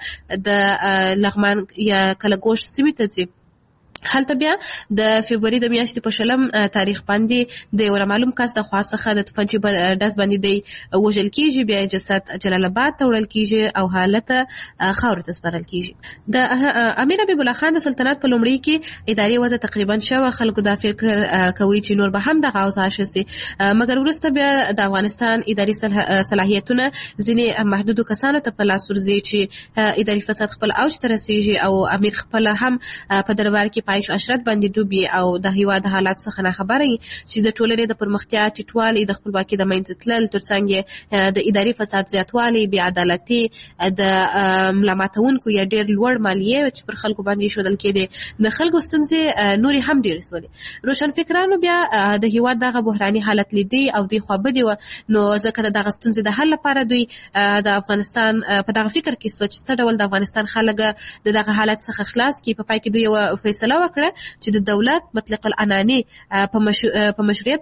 S3: د لغمان یا کلګوش سیمې ته ځي. هلته بیا د فبرवरी د میاشتې په 20 تاریخ باندې د یو نامعلوم کس د خوا څخه د توپنچې په ډز باندې دی وژل کېږي، بیا جسد جلال آباد ته وړل کېږي او حالت خاورو ته سپارل کېږي. د امیر حبیب الله خان د سلطنت په لومړي کې اداري وضع تقریبا شوه. خلکو دا فکر کوي چې نور به هم دغه اوضاع ښه شي، مګر وروسته بیا د افغانستان اداري صلاحیتونه ځینې محدودو کسانو ته په لاس ورځي چې اداري فساد خپل اوج ته رسېږي او امیر خپله هم په دربار کې عیش عشرت باندې ډوبي او د هیواد د حالات څخه نه خبره چې د ټولنې د پرمختیا ټیټوالي، د خپلواکۍ د منځه تلل، ترڅنګ د اداري فساد زیاتوالی، بې عدالتي، د ملامتونکو یا ډېر لوړ مالیې چې پر خلکو باندې ایښودل کېدې، د خلکو ستونزې نورې هم ډېرې سولې. روشنفکرانو بیا د هیواد دغه بحراني حالت لیدي او دوی خوابدي وه، نو ځکه د دغه ستونزې د حل لپاره دوی د افغانستان په دغه فکر کې سوه چې څه ډول د افغانستان خلک د دغه حالت څخه خلاص کړي. په پای کې دوی یوه فیصله وکړه چې د دولت مطلق العناني په مشروطیت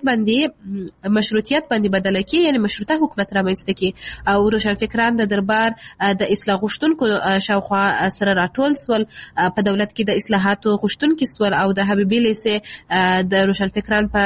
S3: باندې بدله کړي، یعنی مشروطه حکومت رامنځته کړي او روشنفکران د دربار د اصلاح غوښتونکو شاوخوا سره راټول سول، په دولت کې د اصلاحاتو غوښتونکي سول او د حبیبي لیسې د روشنفکران په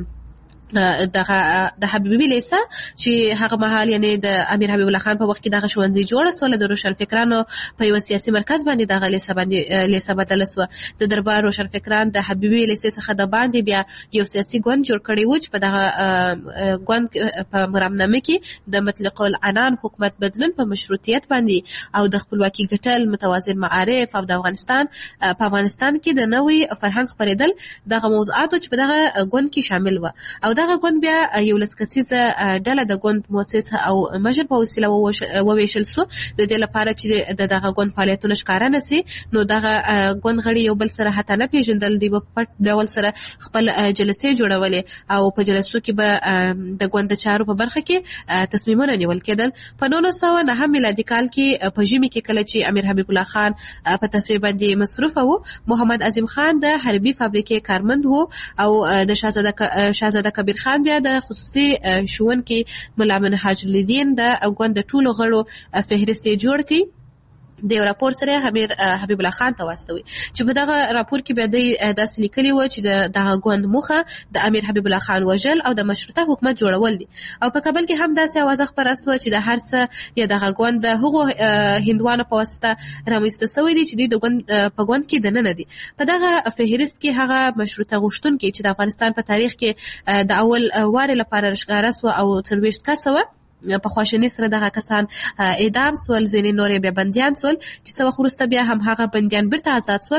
S3: د حبیبي لیسه چې هغه مهال یعنی د امیر حبیب الله خان په وخت کې دغه ښوونځي جوړه سوله، د روشنفکرانو په یو سیاسي مرکز باندې دغه لیسه بدله سوه. د دربار روشنفکران د حبیبي لیسې څخه د باندې بیا یو سیاسي ګوند جوړ کړی و چې په دغه ګوند په مرامنامه کې د مطلق العنان حکومت بدلون په مشروطیت باندې او د خپلواکي ګټل، متوازن معارف او د افغانستان کې د نوې فرهنګ خپرېدل دغه موضوعاتو چې په دغه ګوند کې شامل و او دغه دغه ګوند بیا یو لسکسیزه ډله د ګوند مؤسس او مشر په وسیله وویشل سو د دې لپاره چې دغه ګوند فعالیتونه ښکاره نشي. نو دغه ګوند غړي یو بل سره حتی نه پیژندل، دی په پټ ډول سره خپل جلسې جوړولې او په جلسو کې به د ګوند چارو په برخه کې تصمیمونه نیول کېدل. په 1909 میلادي کال کې په ژمي کې کله چې امیر حبیب الله خان په تفریح باندې مصروف و، محمد عظیم خان د حربي فابریکې کارمند و او د شاهزاده کبیر خان بیا د خصوصي ښوونکي ملا منهاج الدین د ګوند د ټولو غړو فهرست جوړ کړي. د یو راپور سره امیر حبیب الله خان ته واستوي چې په دغه راپور کې بیا د داسې لیکلي و چې دغه ګوند موخه د امیر حبیب الله خان وژل او د مشروطه حکومت جوړول دي. او په کابل کې هم داسې اوازه خپره سوه چې د هر څه یا دغه ګوند د هغو هندوانو په واسطه رامنځته سوی دي چې دوی د ګوند په ګوند کې دننه دي. په دغه فهرست کې هغه مشروطه غوښتونکي چې د افغانستان په تاریخ کې د اول وارې لپاره راښکاره سوه او 40 کسه وه، په خواشینۍ سره دغه کسان اعدام سول، ځینې نور بیا بندیان سول چې څه وخت وروسته بیا هم هغه بندیان بیرته آزاد سول.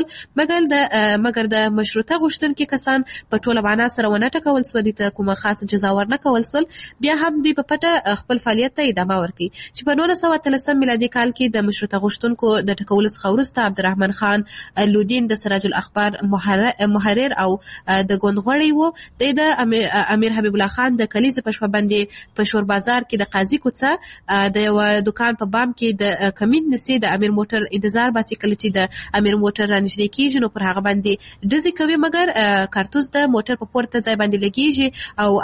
S3: مګر د مشروطه غوښتونکي کسان په ټوله معنا سره ونه ټکول سول، دوی ته کومه خاصه جزا ورنه کول سول. بیا هم دوی په پټه خپل فعالیت ته ادامه ورکړي چې په 1913 میلادي کال کې د مشروطه غوښتونکو د ټکولو څخه وروسته عبدالرحمن خان لودین د سراج الاخبار محرر او د ګوند غړی و. د امیر حبیب الله خان د کلیزې په شپه باندې په شور بازار کې د قاضي کوڅه د یو دکان په بام کې د کمین نسی د امیر موټر انتظار باسي. کله چې د امیر موټر رانږدې کیږي نو پر هغه باندې ډزې کوي، مګر کارتوس د موټر په پورته ځای باندې لګیږي او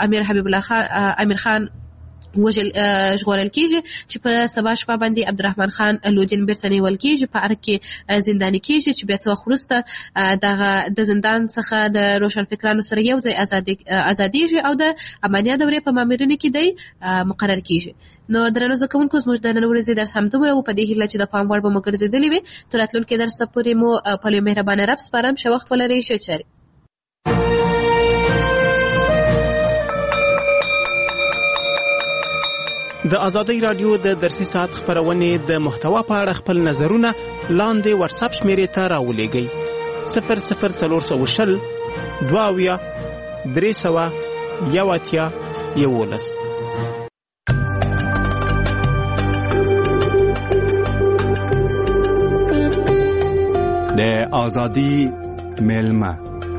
S3: امیر خان وژل ژغورل کیږي چې په سبا شپه باندې عبدالرحمن خان لودین بیرته نیول کیږي، په ارګ کې زنداني کیږي چې بیا څه وخت وروسته دغه د زندان څخه د روشنفکرانو سره یو ځای ازادیږي او د امانیه دورې په مامورینو کې دی مقرر کیږي. نو درنو زده کوونکو، زموږ د نن ورځې درس همدومره و. په دې هیله چې د پام وړ به مو ګرځېدلې وي. تر راتلونکي درسه پورې مو په لوی مهربانه رب سپارم. ښه وخت ولرئ. ښه چارې.
S4: د آزادۍ رادیو د درسي ساعت خبرونه د محتوا په اړه خپل نظرونه لاندې واتساپ شمیرې ته راولېږئ: 00420 22 300 11.
S5: د آزادۍ ملمه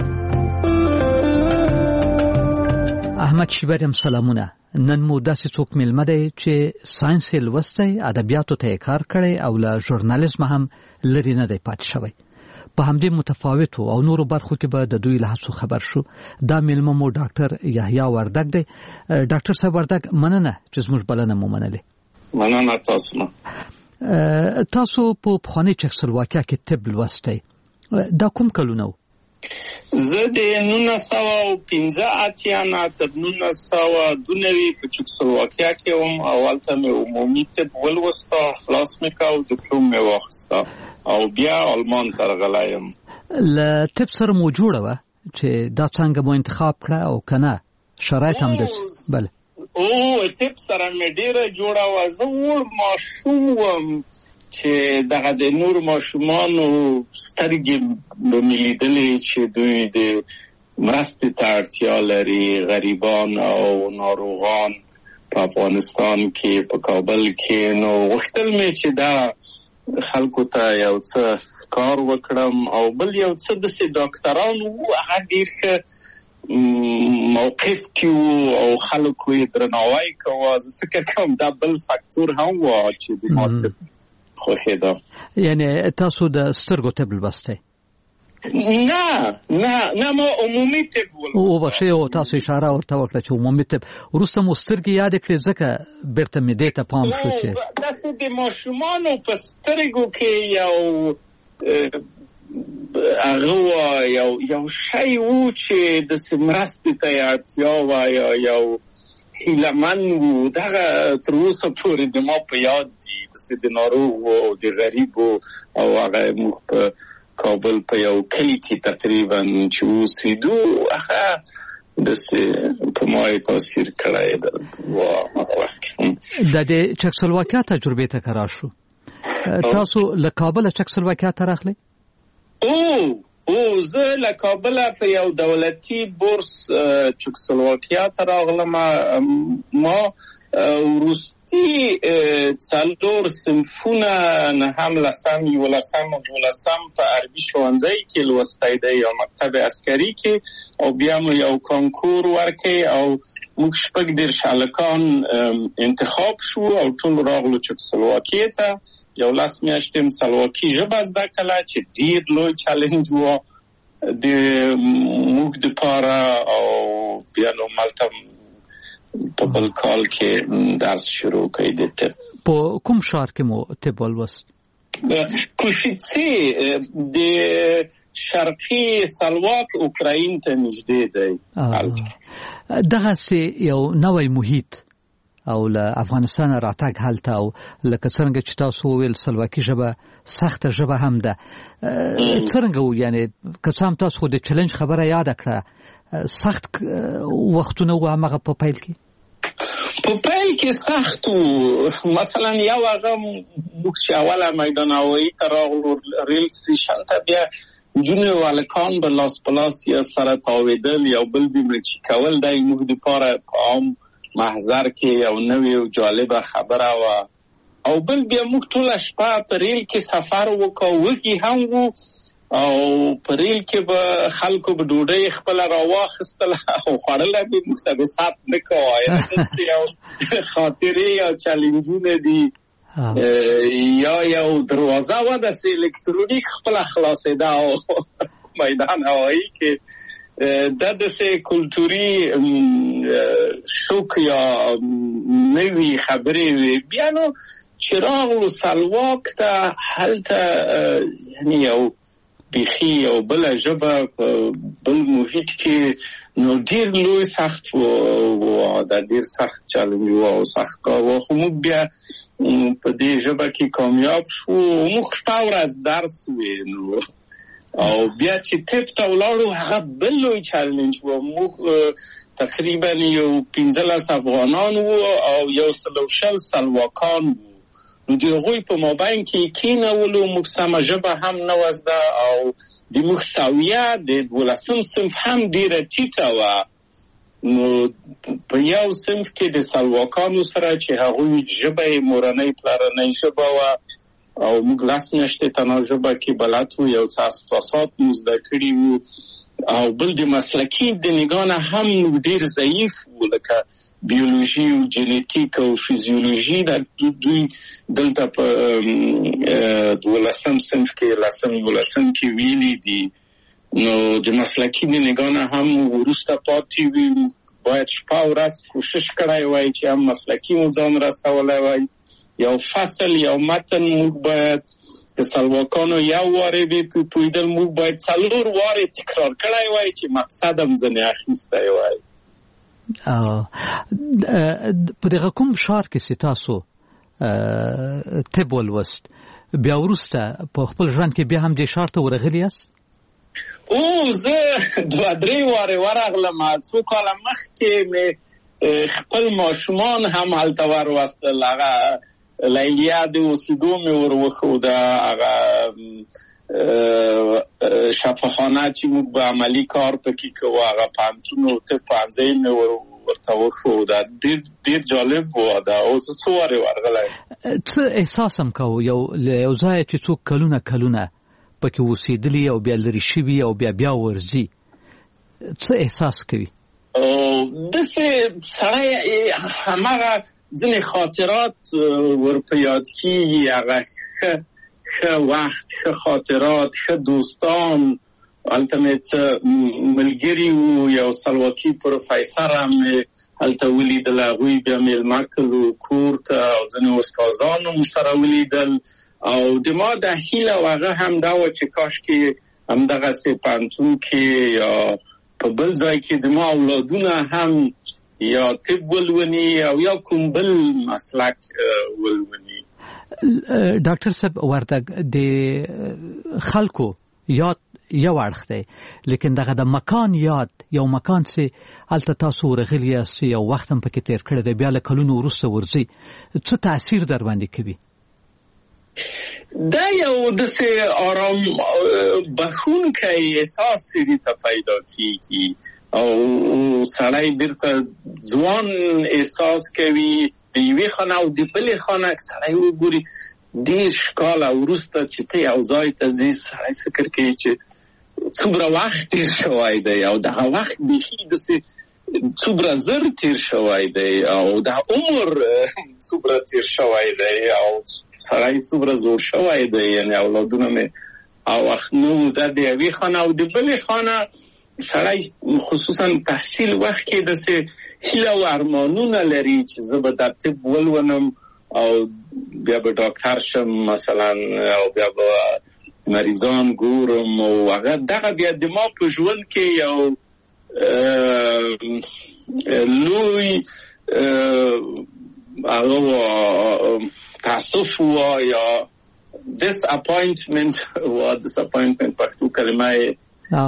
S1: احمد شیبریم سلامونه. نن مو داسې څوک ملمه دی چې ساينس یې لوستی، ادبیاتو ته یې کار کړی او له ژورنالیزم هم لرې نه دی پاتې شوی. په همدې متفاوتو او نورو برخو کې به د دوی له هڅو خبر شو. دا ملمه مو ډاکټر یحیی وردګ دی. ډاکټر صاحب وردګ، مننه چې زموږ بلنه مو منلې.
S6: مننه تاسو نه.
S1: تاسو په پخواني چکسلواکیا کې طب لوستی. دا کوم کلونه و؟
S6: زه د 1915 نه تر 1992 په چکسلواکیا کې وم. اول ته مې عمومي طب ولوسته، خلاص مې کاو، ډیپلوم مې واخیسته او بیا آلمان ته راغلی یم.
S1: له طب سره مو جوړه وه چې دا څنګه مو انتخاب کړه او که نه شرایط هم داسې؟ بله.
S6: طب سره مې ډېره جوړه وه. زه وړ ماشوم وم چې دغه د نور ماشومانو سترګې به مې لیدلې چې دوی د مرستې ته اړتیا لري، غریبان او ناروغان په افغانستان کې په کابل کې. نو غوښتل مې چې دا خلکو ته یو څه کار وکړم او بل یو څه داسې ډاکټران وو هغه ډېر ښه موقف کې وو او خلکو یې درناوی کوه. زه فکر کوم دا بل فاکتور هم و چې د ما خوښېده.
S1: یعنی تاسو د سترګو طب لوستی؟
S6: نه ما عمومي طب ولوسته.
S1: او بخښئ، او تاسو اشاره ورته وکړه چې عمومي طب. وروسته مو سترګې یادې کړې ځکه بیرته مې دې ته پام شو چې
S6: داسې د ماشومانو په سترګو کې یو هغه یو شی و چې داسې مرستې ته یې اړتیا وه یا یو هیلهمن و. دغه تر اوسه پورې د ما په یاد دي. داسې د ناروغ او د غریب او هغه موږ په کابل په یو کلی کې تقریبا چې اوسېدو هغه داسې په ما یې تاثیر کړی ده. هغه وخت کې
S1: د چکسلواکیا تجربې ته قرار شو. تاسو له کابل چکسلواکیا ته راغلی؟
S6: او زه له کابل په یو دولتي بورس چکسلواکیا ته راغلم. ما وروستي څلور صنفونه نهم لسم یولسم او دولسم په عربي ښوونځي کې لوستی دی یا مکتب عسکري کې، او بیا مو یو کانکور ورکړی او موږ شپږ دېرش هلکان انتخاب شو او ټول راغلو چکسلواکیې ته. 11 میاشتې م سلواکي ژبه زده کړله چې ډېر لوی چالنج و د موږ دپاره، او بیا نو مالته په بل کال کې درس شروع کړی د طب.
S1: په کوم ښار کې مو طب ولوست؟
S6: کوشیتسي د شرقي سلواک اوکراین ته نږدې دی.
S1: دغسې یو نوی محیط او له افغانستان راتګ هلته، او لکه څرنګه چې تاسو وویل سلواکي ژبه سخته ژبه هم ده، څرنګه و؟ یعنی که څه هم تاسو خو د چلنج خبره یاده کړه، سخت وختونه و همغه په پیل کې؟
S6: په پیل کې سخت و. مثلا یو هغه موږ چې اوله میدان هوایي ته راغلو ریل سټیشن ته، بیا نجونې او هلکان به لاس په لاس یا سره تاوېدل، یو بل بیمچي کول، دا موږ دپاره په عام محضر کې یو نوې او جالبه خبره وه. او بل بیا موږ ټوله شپه په ریل کې سفر وکړو، وږي هم وو، او په ریل کې به خلکو به ډوډۍ خپله راواخیستله او خوړله به موږ ته به ثبت نه کوه. داسې یو خاطرې او چلنجونه دي. یا یو دروازه وه داسې الکترونیک خپله خلاصېده او میدان هوایي کې دا داسې کلتوري شوک یا نوي خبرې وي. بیا نو چې راغلو سلواک ته، هلته یعنې یو بیخي یو بله ژبه په بل محیط کې، نو ډېر لوی سخت و، دا ډېر سخت چالنج و او سخت کار و. خو موږ بیا په دې ژبه کې کامیاب شو. موږ شپه ورځ درس وینو او بیا چې طب ته ولاړو هغه بل لوی چالنج و. موږ تقریبا یو 15 افغانان وو او یو 120 سلواکان وو. نو د هغوی په مابین کې کېنولو، موږ سمه ژبه هم نه وه زده، او د موږ سویه د 12 صنف هم ډېره ټیټه وه. نو په یو صنف کې د سلواکانو سره چې هغوی ژبه یې مورنۍ پلرنۍ ژبه وه، او موږ 10 میاشتې تنها ژبه کې بلد وو، یو څه اساسات مو زده کړي وو. او بل د مسلکي د نګاه نه هم موږ ډېر ضعیف وو، لکه بیولوژي او جنیتیک او فیزیولوژي. دوی دلته په 12 صنف کې 11 کې ویلي دي. نو د مسلکي د نګاه نه هم وروسته پاتې وي. باید شپه ورځ کوشش کړی وای چې هم مسلکي مو ځان رسولی وای. یو فصل یو متن موږ باید د سلواکانو یو وارې به پوهېدل، موږ باید 4 وارې تکرار کړی وای چې مقصد هم ځنې اخیستی وای.
S1: په دغه کوم ښار کې چې تاسو طب ولوست، بیا وروسته په خپل ژوند کې بیا هم دې ښار ته ورغلي یاست؟
S6: او زه 2-3 وارې ورغلم. څو کاله مخکې مې خپل ماشومان هم هلته وروستل. هغه لیلیه د اوسېدو مې وروښوده، هغه شفاخانه چې موږ به عملي کار پکې کوو، هغه پوهنتون او طب پوهنځی مې ورته وښوده. ډېر جالب و دا. او زه 2 وارې ورغلی.
S1: څه احساس هم کوو یو ځای چې څوک کلونه پکې اوسېدلي او بیا لرې شوي او بیا ورځي، څه احساس کوي؟
S6: داسې سړی هماغه ځینې خاطرات ورپه یاد کېږي، هغه ښه وخت، ښه خاطرات، ښه دوستان. هلته مې څه ملګري وو، یو سلواکي پروفیسر هم هلته ولیدل، هغوی بیا میلمه کړلو کور ته، او ځینې استادان هم سره ولیدل. او د ما د هیله هغه هم دا وه چې کاشکې همدغسې پوهنتون کې یا په بل ځای کې د ما اولادونه هم یا طب ولوني او یا کوم بل مسلک ولوني.
S1: ډاکټر صاحب وردګ، د خلکو یاد یو اړخ دی، لیکن دغه د مکان یاد، یو مکان چې هلته تاسو ورغلي یاست، یو وخت هم پکې تیر کړی دی، بیا له کلونو وروسته ورځئ، څه تاثیر در باندې کوي؟
S6: دا یو داسې آرام بخښونکی احساس سړي ته پیدا کیږي او سړی بیرته ځوان احساس کوي د یوې خانه او د بلې خانه سړی وګوري دېرش کاله وروسته چې ته یو ځای ته ځې سړی فکر کوي چې څومره وخت تېر شوی دی او دغه وخت بیخي داسې څومره زر تېر شوی دی او د عمر څومره تېر شوی دی او سړی څومره زوړ شوی دی یعنې اولادونه مې او وخت نه ده د یوې خانه او د بلې خانه سړی خصوصا تحصیل وخت کې داسې هیله او ارمانونه لري چې زه به در طب ولولم او بیا به ډاکټر شم مثلا او بیا به مریضان ګورم او هغه دغه بیا د ما په ژوند کې یو لوی تاسف و یا disappointment و disappointment پښتو کلمه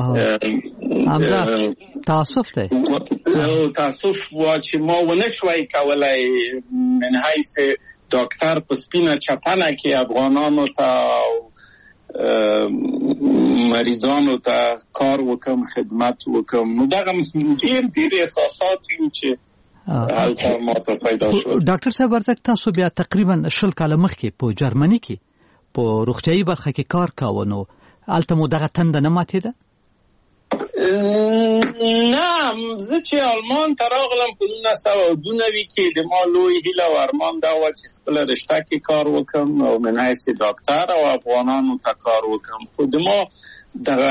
S1: تاسف دی
S6: تاسف و چې ما ونه شوی کولای من حیث ډاکټر په سپینه چپنه کې افغانانو ته مریضانو ته کار وکم خدمت وکم نو دغه ډیر احساسات چې هلته ماته پیدا شو.
S1: ډاکټر صاحب ورته تاسو بیا تقریبا 20 کال مخکې په جرمني کې په روغتیايي برخه کې کار کاوه نو هلته مو دغه تنده نه ماتېده؟
S6: نه زه چې آلمان ته راغلم په 1992 کې د ما لوی هیله او ارمان دا و چې خپله رشته کې کار وکم او من حیث ډاکټر او افغانانو ته کار وکم خو د ما دغه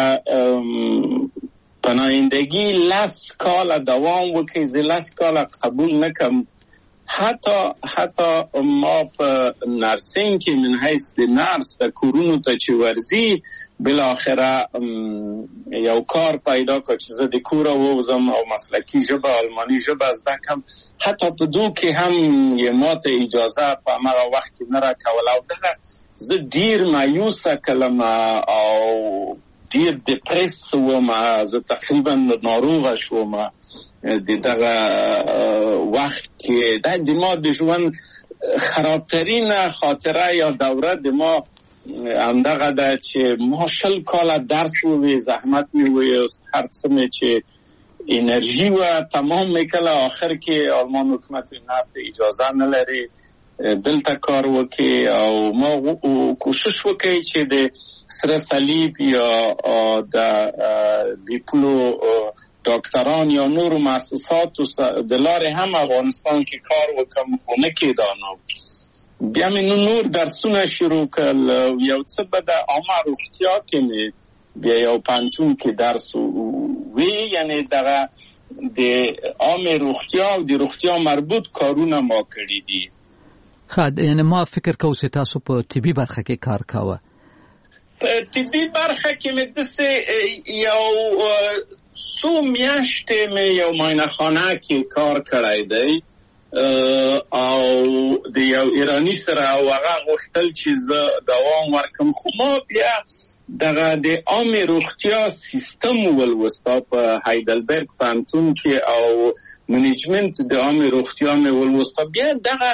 S6: پناهندگی 10 کاله دوام وکړي زه 10 کاله قبول نکم حتی ما په نرسینګ کې من حیث د نرس د کورونو ته چې ورځي بالاخره یو کار پیدا کړ چې زه د کوره ووځم او مسلکي ژبه آلماني ژبه زده کړم حتی په دو کې هم یې ماته اجازه په هماغه وخت کې نه راکوله او دغه زه ډیر مایوسه کړم او ډیر دپریس وم زه تقریبا ناروغه شوم د دغه وخت کې د ما د ژوند خرابترینه خاطره یا دوره د ما همدغه ده چې ما 20 کاله درس ووی زحمت مې ویست هر څه مې چې انرژي و تمام میکله آخر کې آلمان حکومت نه اجازه نه لري دلته کار وکړي او ما کوشش وکړي چې د سره صلیب یا د بیپلو ډاکټران یا نور مؤسسات د لارې هم افغانستان کې کار وکم خو نه کېده نو بیا مې نور درسونه شروع کړل یو څه به د عامه روغتیا کې مې بیا یو پوهنتون کې درس وی یعنی دغه د عامه روغتیا او د روغتیا مربوط کارونه ما کړي دي.
S1: یعنی ما فکر کوم چې تاسو په طبي برخه کې کار کاوه.
S6: په طبي برخه کې مې دسه یو څو میاشتې مې یو معاینخانه کې کار کړی دی او د یو ایرانی سره هغه غوښتل چې زه دوام ورکم خو ما بیا دغه د عامه روغتیا سیستم ولوستا په هایدلبرګ پوهنتون کې او منیجمنت د عامه روغتیا مې ولوستا بیا دغه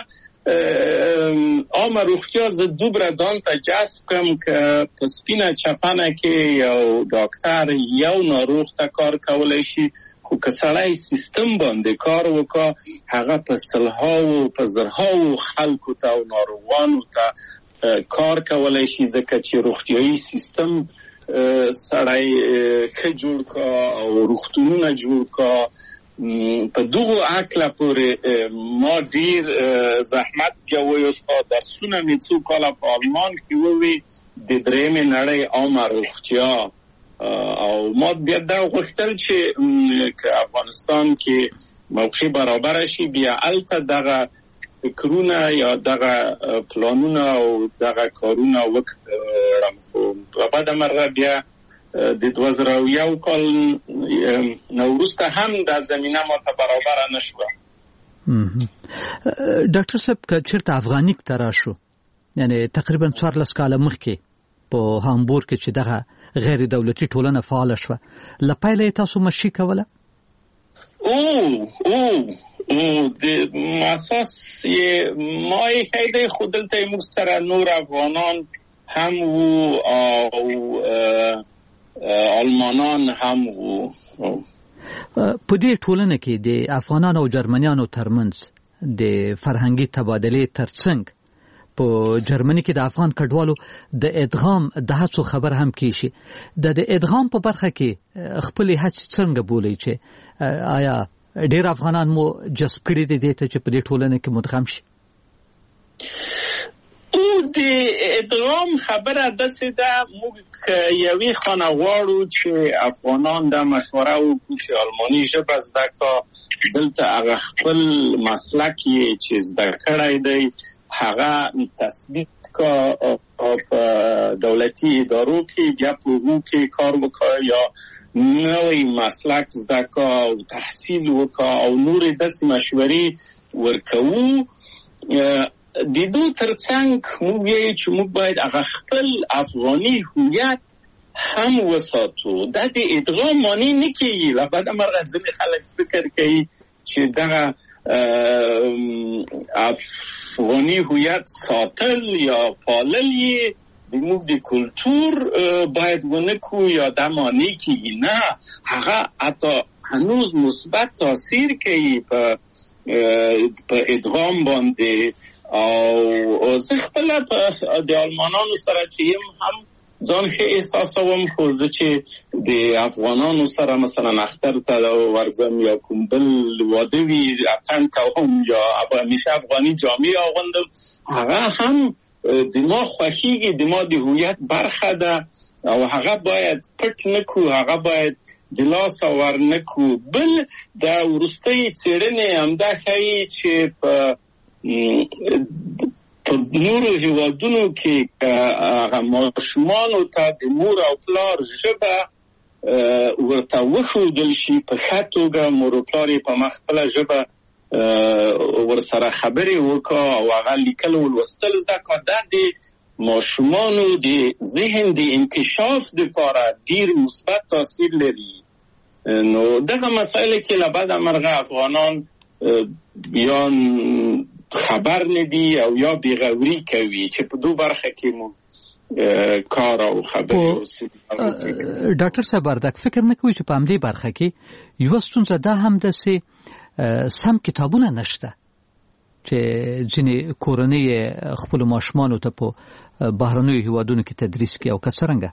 S6: عامه روغتیا زه دوباره ځان ته جذب کړم که په سپینه چپنه کې یو ډاکټر یو ناروغ ته کار کولی شي خو که سړی سیستم باندې کار وکړه هغه په سلهاو په زرهاو خلکو ته او ناروغانو ته کار کولی شي ځکه چې روغتیايي سیستم سړی ښه جوړ کړه او روغتونونه جوړ کړه په دغه عقله پورې ما ډیر زحمت کوي او درسونه مې څو کاله په آلمان کې ووي د درېمې نړۍ عامه روغتیا او ما بیا دا غوښتل چې افغانستان کې موقع برابر شي بیا الته دغه فکرونه یا دغه پلانونه او دغه کارونه وکړم خو په بعد مرغه بیا د 2001 کال نوروسته هم د زمینه ماته برابر نشوه.
S1: ډاکټر صاحب که چیرته افغانیک ته راشو یعنی تقریبا 14 کاله مخکې په هامبورګ کې چې دغه غیر دولتي ټولنه فعال شوه له پیله تاسو مشي کوله؟
S6: د اساس ما یې خیلی خودلته موږ سره نور افغانان هم وو او آلمانان هم وو.
S1: په دې ټولنه کې د افغانانو او جرمنیانو ترمنځ د فرهنګي تبادلې ترڅنګ په جرمني کې د افغان کډوالو د ادغام د هڅو خبر هم کیږي. د ادغام په برخه کې خپل هڅې څنګه بولي چې آیا ډېر افغانان مو جذب کړي دي ته چې په دې ټولنه کې مدغم شي؟
S6: او د ادغام خبره داسې ده، موږ یوې خانه غواړو چې افغانان د مشوره وکړو چې آلماني ژبه زده کا، دلته هغه خپل مسلک چې زده کړی دی هغه تثبیت کا په دولتي ادارو کې، بیا په هغو کې کار وکړي یا نوی مسلک زده کا او تحصیل وکړي او نورې داسې مشورې ورکوو. د دو ترڅنګ موږ وایو چې موږ باید هغه خپل افغاني هویت هم وساتو. دا د ادغام معنی نه کیږي. لبد مرغه ځینې خلک فکر کوي چې دغه افغاني هویت ساتل یا پالل یې موږ د کلتور باید ونکو یا دا معنی کیږي. نه، هغه حتی هنوز مثبت تاثیر کوي په ادغام باندې. او زه خپل د آلمانانو سره چې هم ځان ښه احساسوم، خو زه چې د افغانانو سره مثلا اختر ته ورځم یا کوم بل واده وي اتڼ کوم یا همیشه افغاني جامې اغوندم، هغه هم د ما خوښیږي، د ما د هویت برخه ده او هغه باید پټ نکو، هغه باید د لاسه ور نکو. بل د وروستۍ څېړنې همدا ښیي چې په نورو هیوادونو کې هغه ماشومانو ته د مور او پلار ژبه ورته وښودل شي په ښه توګه، مور او پلار یې په خپله ژبه ورسره خبرې وکړه او هغه لیکل او لوستل زده کړه. دا د ماشومانو د ذهن د انکشاف دپاره ډېر مثبت تاثیر لري. نو دغه مسایل کې له بده مرغه افغانان یا خبر ندي او یا بیغوری کوي چې په دو برخه کې مو کار او خبرې اوسي.
S1: ډاکټر صاحب وردک فکر نه کوي چې په همدې برخه کې یو ستونزه ده هم داسې سم کتابونه نشته چې ځینې کورنۍ خپل ماشومانو ته په بهرنیو هیوادونو کې تدریس کوي او که څرنګه؟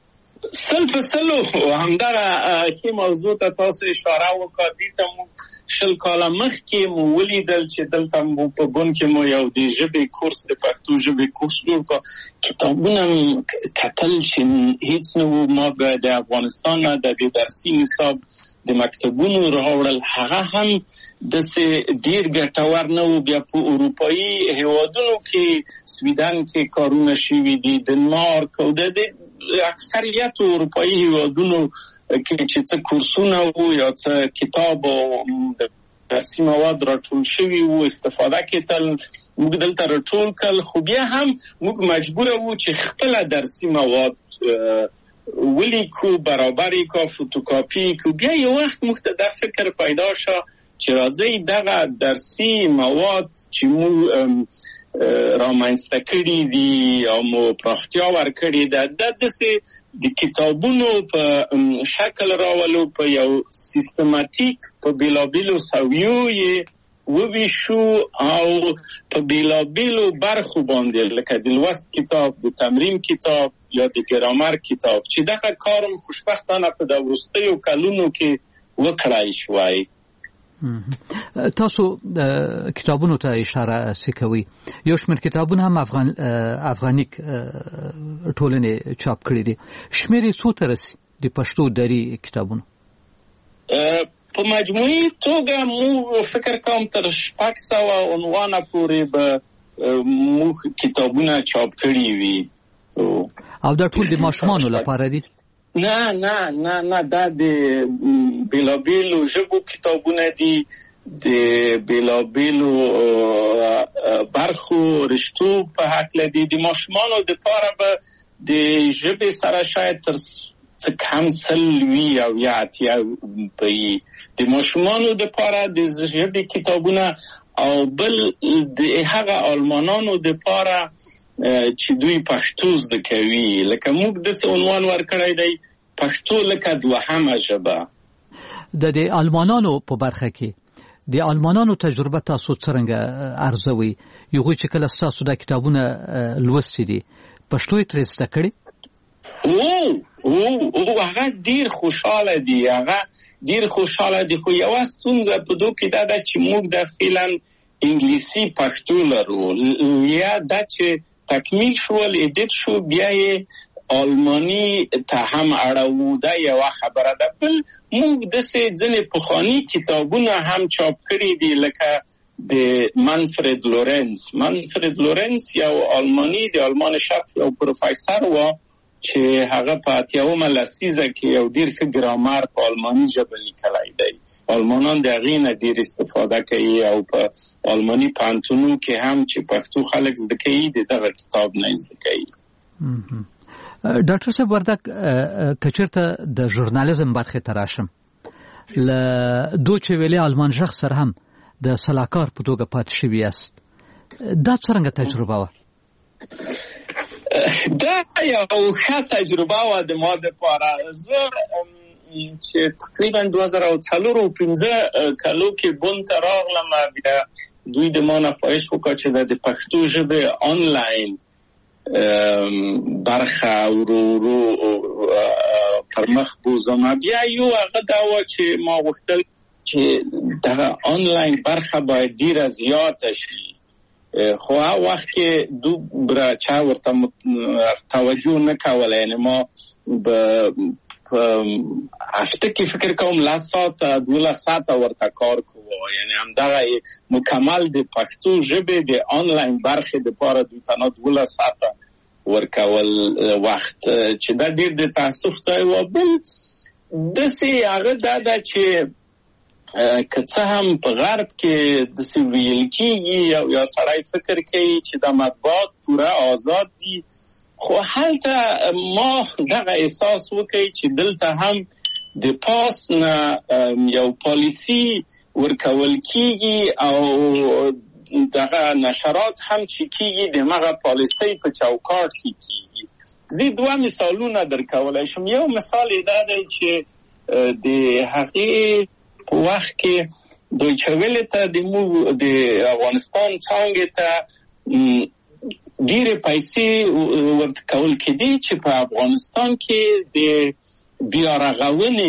S6: سلو همدغه ښې موضوع ته تاسو اشاره وکړه. دې ته مو 20 کاله مخکې مو ولیدل چې دلته مو په بن کې مو یو د ژبې کورس د پښتو ژبې کورس جوړ کړ. کتابونه کتل چې هیڅ نه وو. ما به د افغانستان نه د درسي نصاب د مکتبونو راوړل، هغه هم داسې ډېر ګټور نه وو. بیا په اروپایي هیوادونو کې سویډن کې کارونه شوي دي، دنمارک او د اکثریت اروپایي هیوادونو کې چې څه کورسونه وو یا څه کتاب او درسي مواد راټول شوي وو استفاده کېدل، موږ دلته راټول کړل. خو بیا هم موږ مجبوره وو چې خپله درسي مواد ولیکو، برابرې کو، فوتوکاپي کو. بیا یو وخت موږ ته دا فکر پیدا شو چې راځئ دغه درسي مواد چې موږ رامنځته کړي دي او مو پراختیا ورکړې ده، داسې د کتابونو په شکل راولو، په یو سیستماتیک په بیلابیلو سویو یې وویشو او په بیلابیلو برخو باندې لکه د لوست کتاب، د تمرین کتاب یا د ګرامر کتاب، چې دغه کارم خوشبختانه په د وروستیو کلونو کې وکړای شوی.
S1: تاسو کتابونو ته اشاره کوي. یو شمېر کتابونه هم افغانیک ټولنې چاپ کړي دي. شمېر یې څو ته رسي د پښتو دري کتابونو؟
S6: په مجموعي توګه مو فکر کوم تر 600 عنوانه پورې به مو کتابونه چاپ کړي وي.
S1: او دا ټول د ماشومانو لپاره دي؟
S6: نه دا د بیلابیلو ژبو کتابونه دي، د بیلابیلو برخو رشتو په هکله دي. د ماشومانو دپاره به د ژبې سره شاید تر څه کم 100 او یا 80 به د ماشومانو دپاره د ژبې کتابونه، او بل د هغه آلمانانو دپاره چې دوی پښتو زده کوي. لکه موږ د عنوان ورکړی دی پښتو لکه دوهمه ژبه.
S1: د آلمانانو په برخه کې د آلمانانو تجربه تاسو څنګه ارزوي؟ یو چې کله تاسو د کتابونه لوستي دي پښتو یې ترې زده کړي؟
S6: هغه ډیر خوشاله دي، خو یو ستونزه په دوی کې دا ده چې موږ د فعلا انګلیسي پښتو لرو، یا دا چې تکمیل شول ایډیټ شو بیا یې آلمانی ته هم اړو. دا یو خبره ده. بل موږ د ځینې پخواني کتابونه هم چاپ کړي دي، لکه د منفرد لورنس یو آلمانی د آلمان شرق یو پروفیسور و چې هغه په 80مه لسیزه کې یو ډیر ښه ګرامر په آلماني ژبه لیکلی دی. آلمانان د هغې نه ډیر استفاده کوي او په آلماني پوهنتونونو کې هم چې پښتو خلک زده کوي د دغه کتاب نه زده کوي.
S1: ډاکټر صاحب وردک، که چېرته د ژورنالیزم برخې ته راشم، له دوچې ویلې آلمان ژغ سره هم د سلاکار په توګه پاتې شوي یاست. دا څرنګه تجربه وه؟
S6: دا یو ښه تجربه وه د ما دپاره. زه چې تقریبا 2004-05 کلو کې بون ته راغلم، بیا دوی د ما نه خواهش وکړه چې د پښتو ژبې آنلاین برخه ورو پر مخ بوزم. بیا یو هغه دا و چې ما غوښتل چې دغه آنلاین برخه باید ډیره زیاته شي، خو هغه وخت کې دومره چا ورته توجه نه کوله. یعنی ما به هفته کې فکر کوم 12 ساعته ورته کار کوو. یعنی همدغه مکمل د پښتو ژبې د آنلاین برخې دپاره دوی تنها 12 ساعته ورکول وخت، چې دا ډیر د تاسف ځای و. بل داسې هغه دا ده چې که څه هم په غرب کې داسې ویل کېږي او یا سړی فکر کوي چې د مطبوعات پوره آزاد دي، خو هلته ما دغه احساس وکړي چې دلته هم د پاس نه یو پالیسی ورکول کېږي او دغه نشرات هم چې کېږي د مغه پالیسی په چوکاټ کې کېږي. زه دوه مثالونه درکولی شم. یو مثال دا دی چې د هغې په وخت کې دویچه ویلې ته د افغانستان څانګې ته ډېرې پیسې ورکول کېدې چې په افغانستان کې د بیارغونې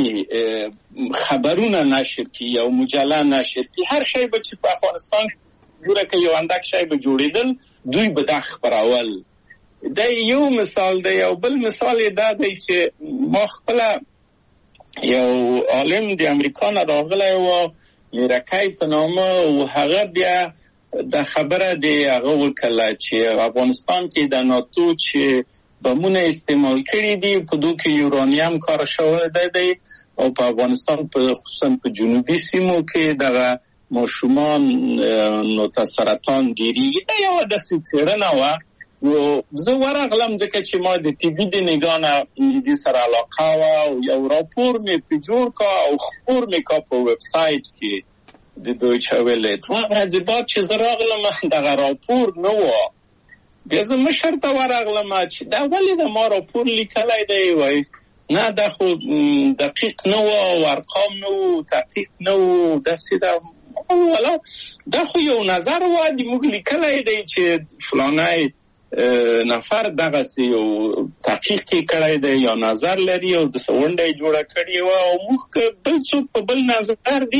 S6: خبرونه نشر کړي، یو مجله نشر کړي. هر شی به چې په افغانستان جوړه که یو اندک شی به جوړېدل، دوی به دا خپرول. دا یو مثال دی. یو بل مثال دا دی چې ما خپله یو عالم د امریکا نه راغلی و، میرکی په نامه، او هغه بیا د خبره د هغه وکړه چې افغانستان کې د ناتو چې بمونه استعمال کړي دي په دوی کې یورانیم کار شوی دی او په افغانستان په خصوصا په جنوبي سیمو کې دغه ماشومان نو ته سرطان ډېرېږي. دا یوه داسې څېړنه وه. نو زه ورغلم ځکه چې ما د طبي د نګاه نه دې سره علاقه وه او یو راپور مې پرې جوړ کړه او خپور مې کړه په ویب سایټ کې د دویچه ویلې. دوه ورځې بعد چې زه راغلم دغه راپور نه وه. بیا زه مشر ته ورغلم چې دا ولې د ما راپور لیکلی دی؟ وایي نه دا خو دقیق نه وه او ارقام نه وو، تحقیق نه وو، داسې ده. دا خو یو نظر وه د موږ لیکلی دی چې فلانی نفر دغه یو تحقیق کې کړی دی یا نظر لري او د ونډه یې جوړه کړې وه او موږ بل څوک په بل نظر دی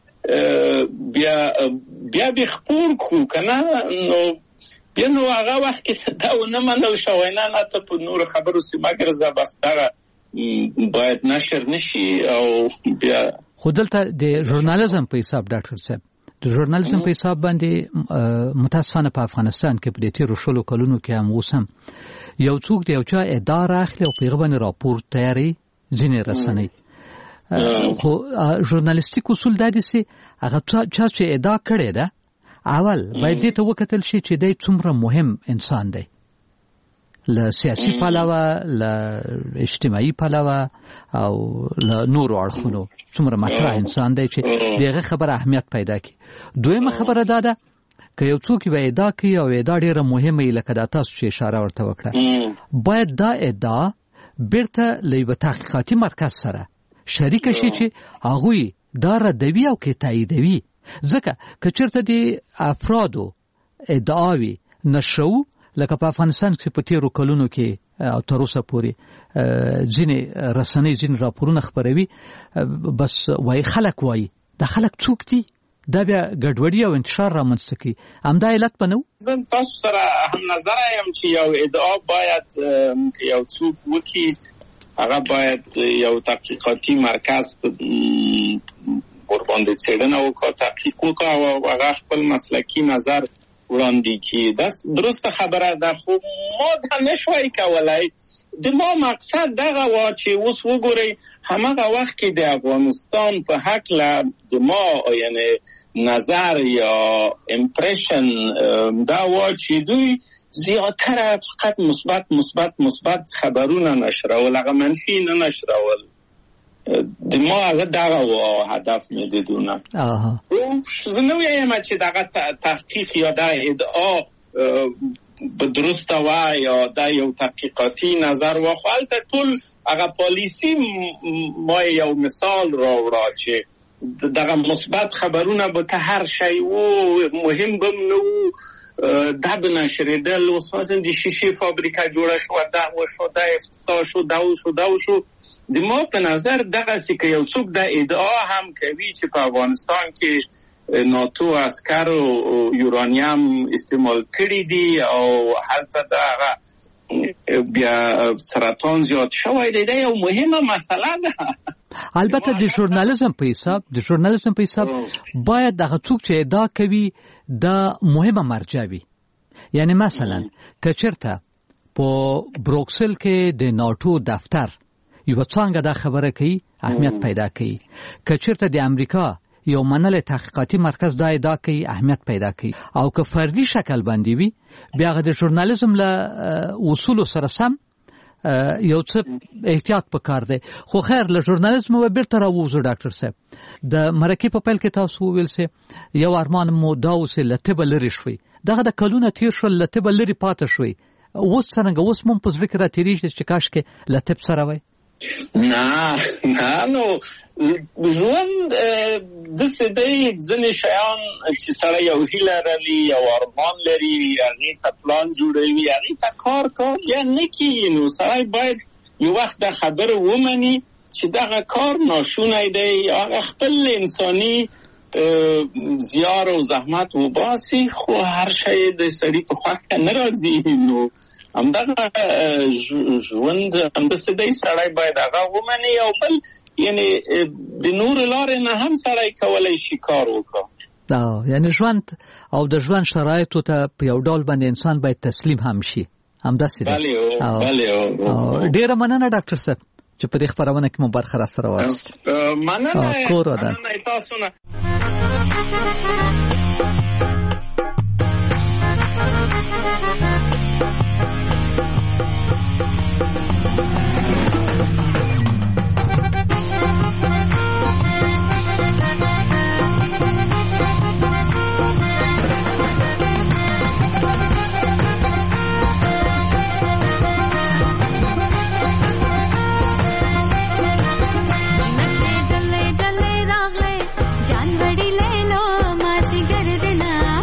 S6: بیا به خپور کړو که نه. بیا نو هغه وخت کې دا ونه منل شوی. نه ته په نورو خبرو سې مه ګرځه، بس دغه باید نشر نشي. او بیا
S1: خو دلته د ژورنالیزم په حساب ډاکټر صاحب، د ژورنالیزم په حساب باندې متاسفانه په افغانستان کې په دې تېرو 20 کلونو کې هم اوس هم یو څوک د یو چا ادعا راخلي او په هغه باندې راپور تیاري ځینې رسنۍ. خو ژورنالیستیک اصول دا دي چې هغه چا چې ادعا کړې ده اول باید دې ته وکتل شي چې دی څومره مهم انسان دی، له سیاسي پلوه، له اجتماعي پلوه او له نورو اړخونو څومره مطرح انسان دی چې دغه خبره اهمیت پیدا کړي. دویمه خبره دا ده که یو څوک به ادعا کوي او ادعا ډیره مهمه لکه دا تاسو چې اشاره ورته وکړه باید دا ادعا بیرته له تحقیقاتي مرکز سره شریک شي چې هغوی دا ردوي او کې تاییدوي ځکه که چېرته د افرادو ادعاوي نشو لکه په افغانستان کې په تیرو کلونو کې او تر اوسه پورې ځینې رسنۍ ځینې راپورونه خپروي بس وایي خلک وایي دا خلک څوک دي دا بیا ګډوډي او انتشار رامنځته کوي همدا علت به نه و
S6: زه تاسو سره هم نظر یم چې یو ادعا باید که یو څوک وکړي هغه باید یو تحقیقاتي مرکز ورباندې څېړنه وکړي تحقیق وکړي او هغه خپل مسلکي نظر وړاندې کړي دا درسته خبره ده خو ما دا نشوای کولای د ما مقصد دغه و چې اوس وګورئ هماغه وخت کې د افغانستان په هکله د ما یعنی نظر یا امپریشن دا و چې دوی زیاتره فقط مثبت خبرونه نشرول هغه منفی نه نشرول د ما هغه دغه و هدف مې دیدونه زه نو یم چې دغه تحقیق یا د ادعا به درسته و یا دا یو تحقیقاتی نظر و خو هلته ټول هغه پالیسی ما یو مثال راوړه چې دغه مثبت خبرونه به که هر شی و مهم بم نو دا به نشریدل اوس مثلا د شیشې فابریکه جوړه شو دا وشو دا افتتاح شو دا شو د ما په نظر دغه څه که یو څوک د ادعا هم کوي چې په افغانستان کې ناتو عسکر او یورانیم استعمال کړی دي او هلته دا بیا سرطان زیات شوی دی دا یو مهمه مسله ده
S1: البته د ژورنالیزم په حساب باید دغه څوک چې ادعا کوي دا مهمه مرجع وي یعنی مثلا که چېرته په بروکسل کې د ناتو دفتر یو څنګه دا خبره کوي اهمیت پیدا کوي که چېرته د امریکا یو منل تحقیقاتي مرکز دا ادعا کوي اهمیت پیدا کوي او که فردي شکل باندې وي بیا د ژورنالیزم له اصول سره سم یو څه احتیاط پکار دی خو خیر له ژورنالیزم و بیرته راوځو ډاکټر صاحب د مرکې په پیل کې تاسو وویل سه یو ارمان مو دا اوس لته لري شوی دغه د کلونه تیر شو لته لري پاتې شوی اوس څنګه اوس مون په ذکر را تیریږي چې کاش کې لته سره وای
S6: نه نو ژوند د سدې ځنې شیان چې سره یو هیله لري یو ارمان لري هغه ته پلان جوړوي هغه ته کار یا نه کوي نو سره باید یو وخت د خبره ومني چې دغه کار ناشونی دی هغه خپل انساني زیار او زحمت وباسي خو هر شی د سړي په خوا نه راځي نو همدغه ژوند هم د سدې سړی باید هغه ومني او بل یعنی د نور لارې نه هم سړی کولای شي کار وکړي
S1: یعنی ژوند او د ژوند شرایطو ته په یو ډول باندې انسان باید تسلیم هم شي همداسې دی ډیره مننه ډاکټر صاحب چې په دې خبرونه کې مو برخه را سره واست
S6: مننه تاسو نه
S7: जानवड़ी ले लो मासी गर्दना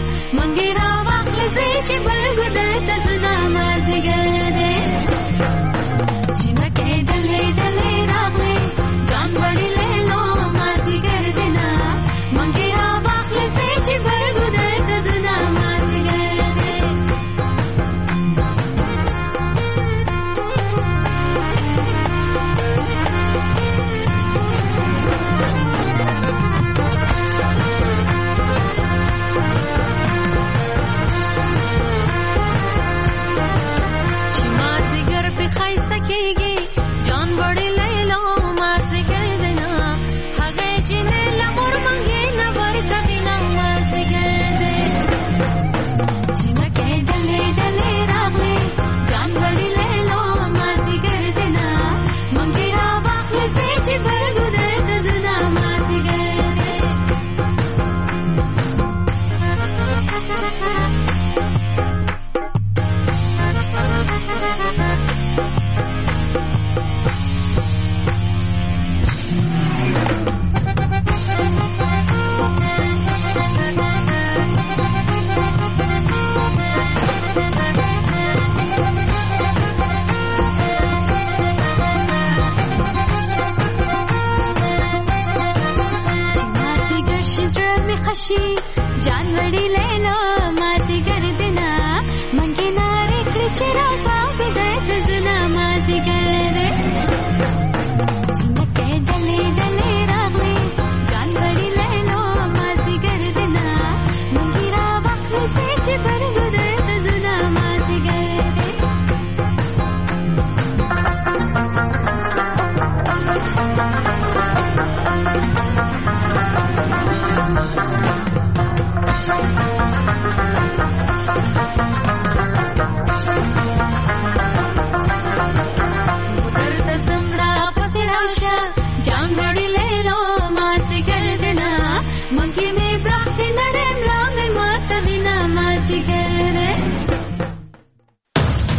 S7: راشي جان وړي لیلا ما سي ګردنا منګي نارې کړ چې راسا